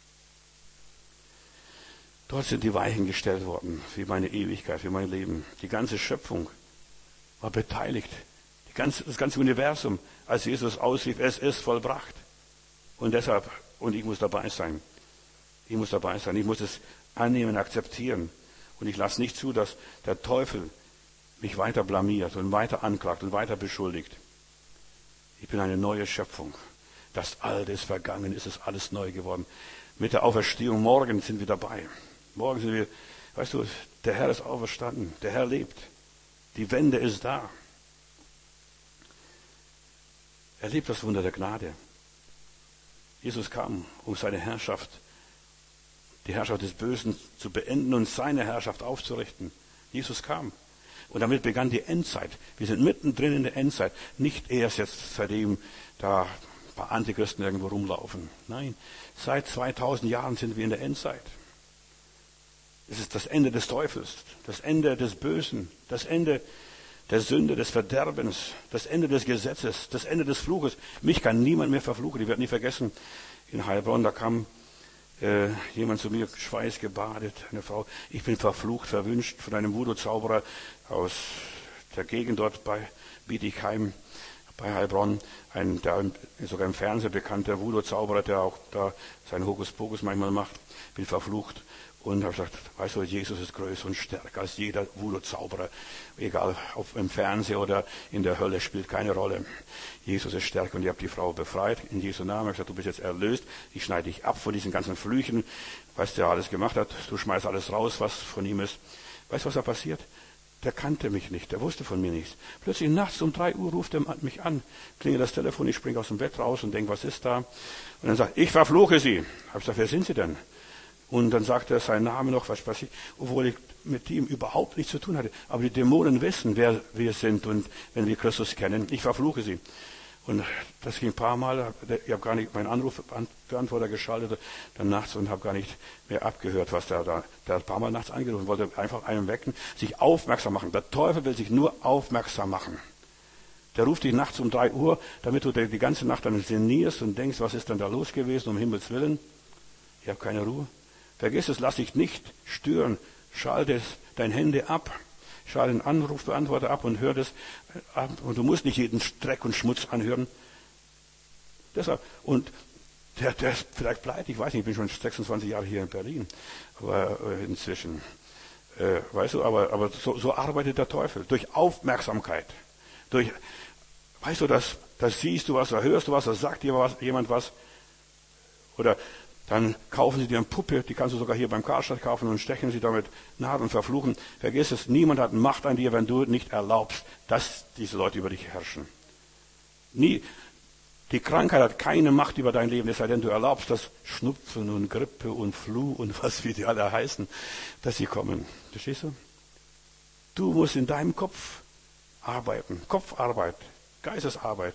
S1: Dort sind die Weichen gestellt worden für meine Ewigkeit, für mein Leben. Die ganze Schöpfung war beteiligt. Das ganze Universum, als Jesus ausrief, es ist vollbracht. Und deshalb, und ich muss dabei sein. Ich muss dabei sein. Ich muss es annehmen, akzeptieren. Und ich lasse nicht zu, dass der Teufel mich weiter blamiert und weiter anklagt und weiter beschuldigt. Ich bin eine neue Schöpfung. Das Alte ist vergangen, ist es alles neu geworden. Mit der Auferstehung morgen sind wir dabei. Morgen sind wir, weißt du, der Herr ist auferstanden, der Herr lebt. Die Wende ist da. Er lebt das Wunder der Gnade. Jesus kam, um seine Herrschaft, die Herrschaft des Bösen zu beenden und seine Herrschaft aufzurichten. Jesus kam. Und damit begann die Endzeit. Wir sind mittendrin in der Endzeit. Nicht erst jetzt, seitdem da ein paar Antichristen irgendwo rumlaufen. Nein, seit 2000 Jahren sind wir in der Endzeit. Es ist das Ende des Teufels, das Ende des Bösen, das Ende der Sünde, des Verderbens, das Ende des Gesetzes, das Ende des Fluches. Mich kann niemand mehr verfluchen. Ich werde nie vergessen, in Heilbronn, da kam jemand zu mir, schweißgebadet, eine Frau. Ich bin verflucht, verwünscht von einem Voodoo-Zauberer aus der Gegend dort bei Bietigheim, bei Heilbronn. Der sogar im Fernsehen bekannter Voodoo-Zauberer, der auch da seinen Hokuspokus manchmal macht. Bin verflucht. Und habe gesagt, weißt du, Jesus ist größer und stärker als jeder Voodoo-Zauberer. Egal, ob im Fernsehen oder in der Hölle, spielt keine Rolle. Jesus ist stärker und ich habe die Frau befreit. In Jesu Namen. Ich habe gesagt, du bist jetzt erlöst. Ich schneide dich ab von diesen ganzen Flüchen, was der alles gemacht hat. Du schmeißt alles raus, was von ihm ist. Weißt du, was da passiert? Der kannte mich nicht, der wusste von mir nichts. Plötzlich nachts um 3 Uhr ruft er mich an. Klingelt das Telefon, ich springe aus dem Bett raus und denke, was ist da? Und dann sagt, ich verfluche Sie. Habe ich gesagt, wer sind Sie denn? Und dann sagt er seinen Namen noch, was passiert, obwohl ich mit ihm überhaupt nichts zu tun hatte. Aber die Dämonen wissen, wer wir sind und wenn wir Christus kennen. Ich verfluche sie. Und das ging ein paar Mal. Ich habe gar nicht meinen Anrufbeantworter geschaltet dann nachts und habe gar nicht mehr abgehört, was der hat ein paar Mal nachts angerufen, wollte einfach einen wecken, sich aufmerksam machen. Der Teufel will sich nur aufmerksam machen. Der ruft dich nachts um 3 Uhr, damit du die ganze Nacht dann sinnierst und denkst, was ist denn da los gewesen, um Himmels Willen. Ich habe keine Ruhe. Vergiss es, lass dich nicht stören. Schalte dein Handy ab. Schalte den Anrufbeantworter ab und hör das ab. Und du musst nicht jeden Dreck und Schmutz anhören. Deshalb, und der ist vielleicht pleite, ich weiß nicht, ich bin schon 26 Jahre hier in Berlin. Aber inzwischen, weißt du, aber so arbeitet der Teufel. Durch Aufmerksamkeit. Weißt du, da siehst du was, da hörst du was, da sagt dir jemand was. Oder dann kaufen sie dir eine Puppe, die kannst du sogar hier beim Karstadt kaufen und stechen sie damit nach und verfluchen. Vergiss es, niemand hat Macht an dir, wenn du nicht erlaubst, dass diese Leute über dich herrschen. Nie. Die Krankheit hat keine Macht über dein Leben, es sei denn, du erlaubst, dass Schnupfen und Grippe und Flu und was wie die alle heißen, dass sie kommen. Verstehst du? Du musst in deinem Kopf arbeiten. Kopfarbeit, Geistesarbeit.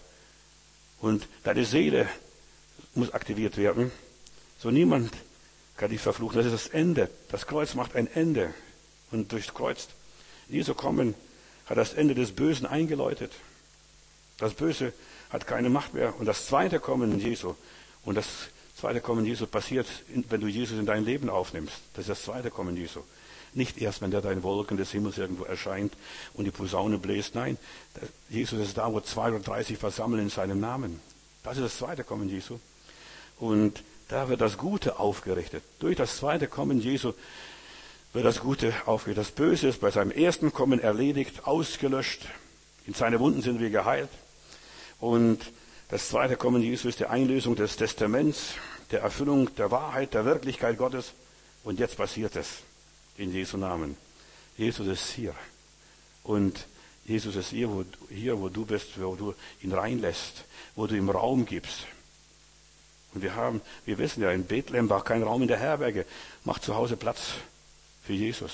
S1: Und deine Seele muss aktiviert werden. So niemand kann dich verfluchen. Das ist das Ende. Das Kreuz macht ein Ende. Und durchs Kreuz, Jesu Kommen, hat das Ende des Bösen eingeläutet. Das Böse hat keine Macht mehr. Und das zweite Kommen Jesu. Und das zweite Kommen Jesu passiert, wenn du Jesus in dein Leben aufnimmst. Das ist das zweite Kommen Jesu. Nicht erst, wenn der da in Wolken des Himmels irgendwo erscheint und die Posaune bläst. Nein, Jesus ist da, wo 2 oder 30 versammeln in seinem Namen. Das ist das zweite Kommen Jesu. Und da wird das Gute aufgerichtet. Durch das zweite Kommen Jesu wird das Gute aufgerichtet. Das Böse ist bei seinem ersten Kommen erledigt, ausgelöscht. In seine Wunden sind wir geheilt. Und das zweite Kommen Jesu ist die Einlösung des Testaments, der Erfüllung der Wahrheit, der Wirklichkeit Gottes. Und jetzt passiert es in Jesu Namen. Jesus ist hier. Und Jesus ist hier, wo du bist, wo du ihn reinlässt, wo du ihm Raum gibst. Und wir wissen ja, in Bethlehem war kein Raum in der Herberge. Mach zu Hause Platz für Jesus.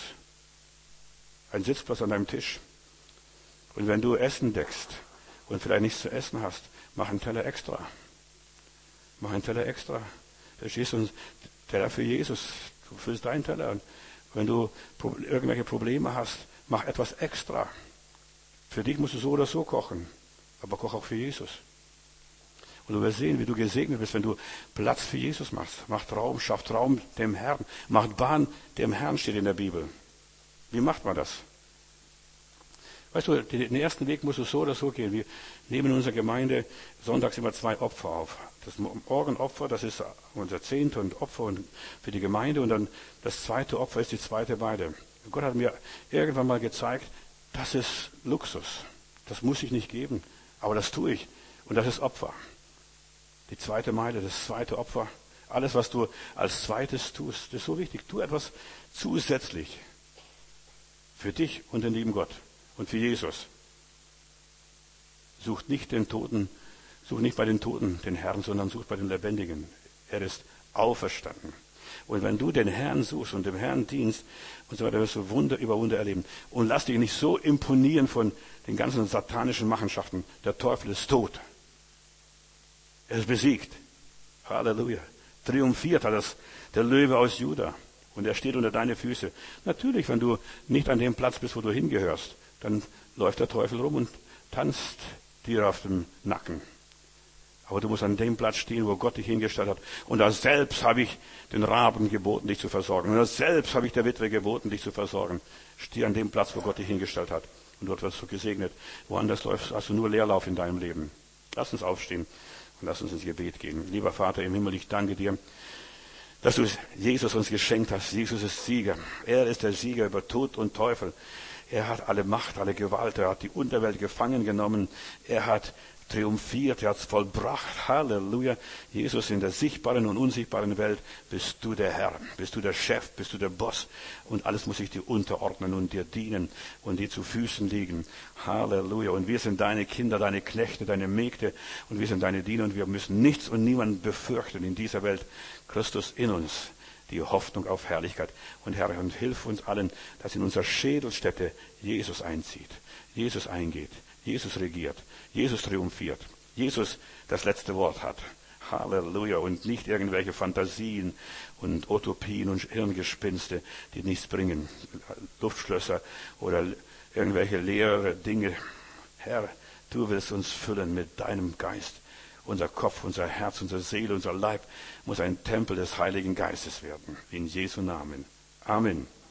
S1: Ein Sitzplatz an deinem Tisch. Und wenn du Essen deckst und vielleicht nichts zu essen hast, mach einen Teller extra. Mach einen Teller extra. Verstehst du? Einen Teller für Jesus. Du füllst deinen Teller. Und wenn du irgendwelche Probleme hast, mach etwas extra. Für dich musst du so oder so kochen. Aber koch auch für Jesus. Und du wirst sehen, wie du gesegnet bist, wenn du Platz für Jesus machst. Macht Raum, schafft Raum dem Herrn. Macht Bahn dem Herrn, steht in der Bibel. Wie macht man das? Weißt du, den ersten Weg musst du so oder so gehen. Wir nehmen in unserer Gemeinde sonntags immer 2 Opfer auf. Das Morgenopfer, das ist unser Zehnte und Opfer für die Gemeinde. Und dann das zweite Opfer ist die zweite Meide. Gott hat mir irgendwann mal gezeigt, das ist Luxus. Das muss ich nicht geben. Aber das tue ich. Und das ist Opfer. Die zweite Meide, das zweite Opfer. Alles, was du als zweites tust, das ist so wichtig. Tu etwas zusätzlich. Für dich und den lieben Gott. Und für Jesus. Sucht nicht bei den Toten den Herrn, sondern sucht bei den Lebendigen. Er ist auferstanden. Und wenn du den Herrn suchst und dem Herrn dienst und so weiter, wirst du Wunder über Wunder erleben. Und lass dich nicht so imponieren von den ganzen satanischen Machenschaften. Der Teufel ist tot. Er ist besiegt. Halleluja. Triumphiert hat es der Löwe aus Juda. Und er steht unter deine Füße. Natürlich, wenn du nicht an dem Platz bist, wo du hingehörst, dann läuft der Teufel rum und tanzt dir auf dem Nacken. Aber du musst an dem Platz stehen, wo Gott dich hingestellt hat. Und da selbst habe ich den Raben geboten, dich zu versorgen. Und da selbst habe ich der Witwe geboten, dich zu versorgen. Steh an dem Platz, wo Gott dich hingestellt hat. Und dort wirst du gesegnet. Woanders hast du nur Leerlauf in deinem Leben. Lass uns aufstehen und lass uns ins Gebet gehen. Lieber Vater im Himmel, ich danke dir, dass du Jesus uns geschenkt hast. Jesus ist Sieger. Er ist der Sieger über Tod und Teufel. Er hat alle Macht, alle Gewalt. Er hat die Unterwelt gefangen genommen. Er hat triumphiert. Er hat es vollbracht. Halleluja. Jesus, in der sichtbaren und unsichtbaren Welt bist du der Herr. Bist du der Chef. Bist du der Boss. Und alles muss sich dir unterordnen und dir dienen und dir zu Füßen liegen. Halleluja. Und wir sind deine Kinder, deine Knechte, deine Mägde. Und wir sind deine Diener. Und wir müssen nichts und niemanden befürchten in dieser Welt. Christus in uns. Die Hoffnung auf Herrlichkeit. Und Herr, und hilf uns allen, dass in unserer Schädelstätte Jesus einzieht, Jesus eingeht, Jesus regiert, Jesus triumphiert, Jesus das letzte Wort hat. Halleluja. Und nicht irgendwelche Fantasien und Utopien und Hirngespinste, die nichts bringen. Luftschlösser oder irgendwelche leere Dinge. Herr, du willst uns füllen mit deinem Geist. Unser Kopf, unser Herz, unsere Seele, unser Leib muss ein Tempel des Heiligen Geistes werden. In Jesu Namen. Amen.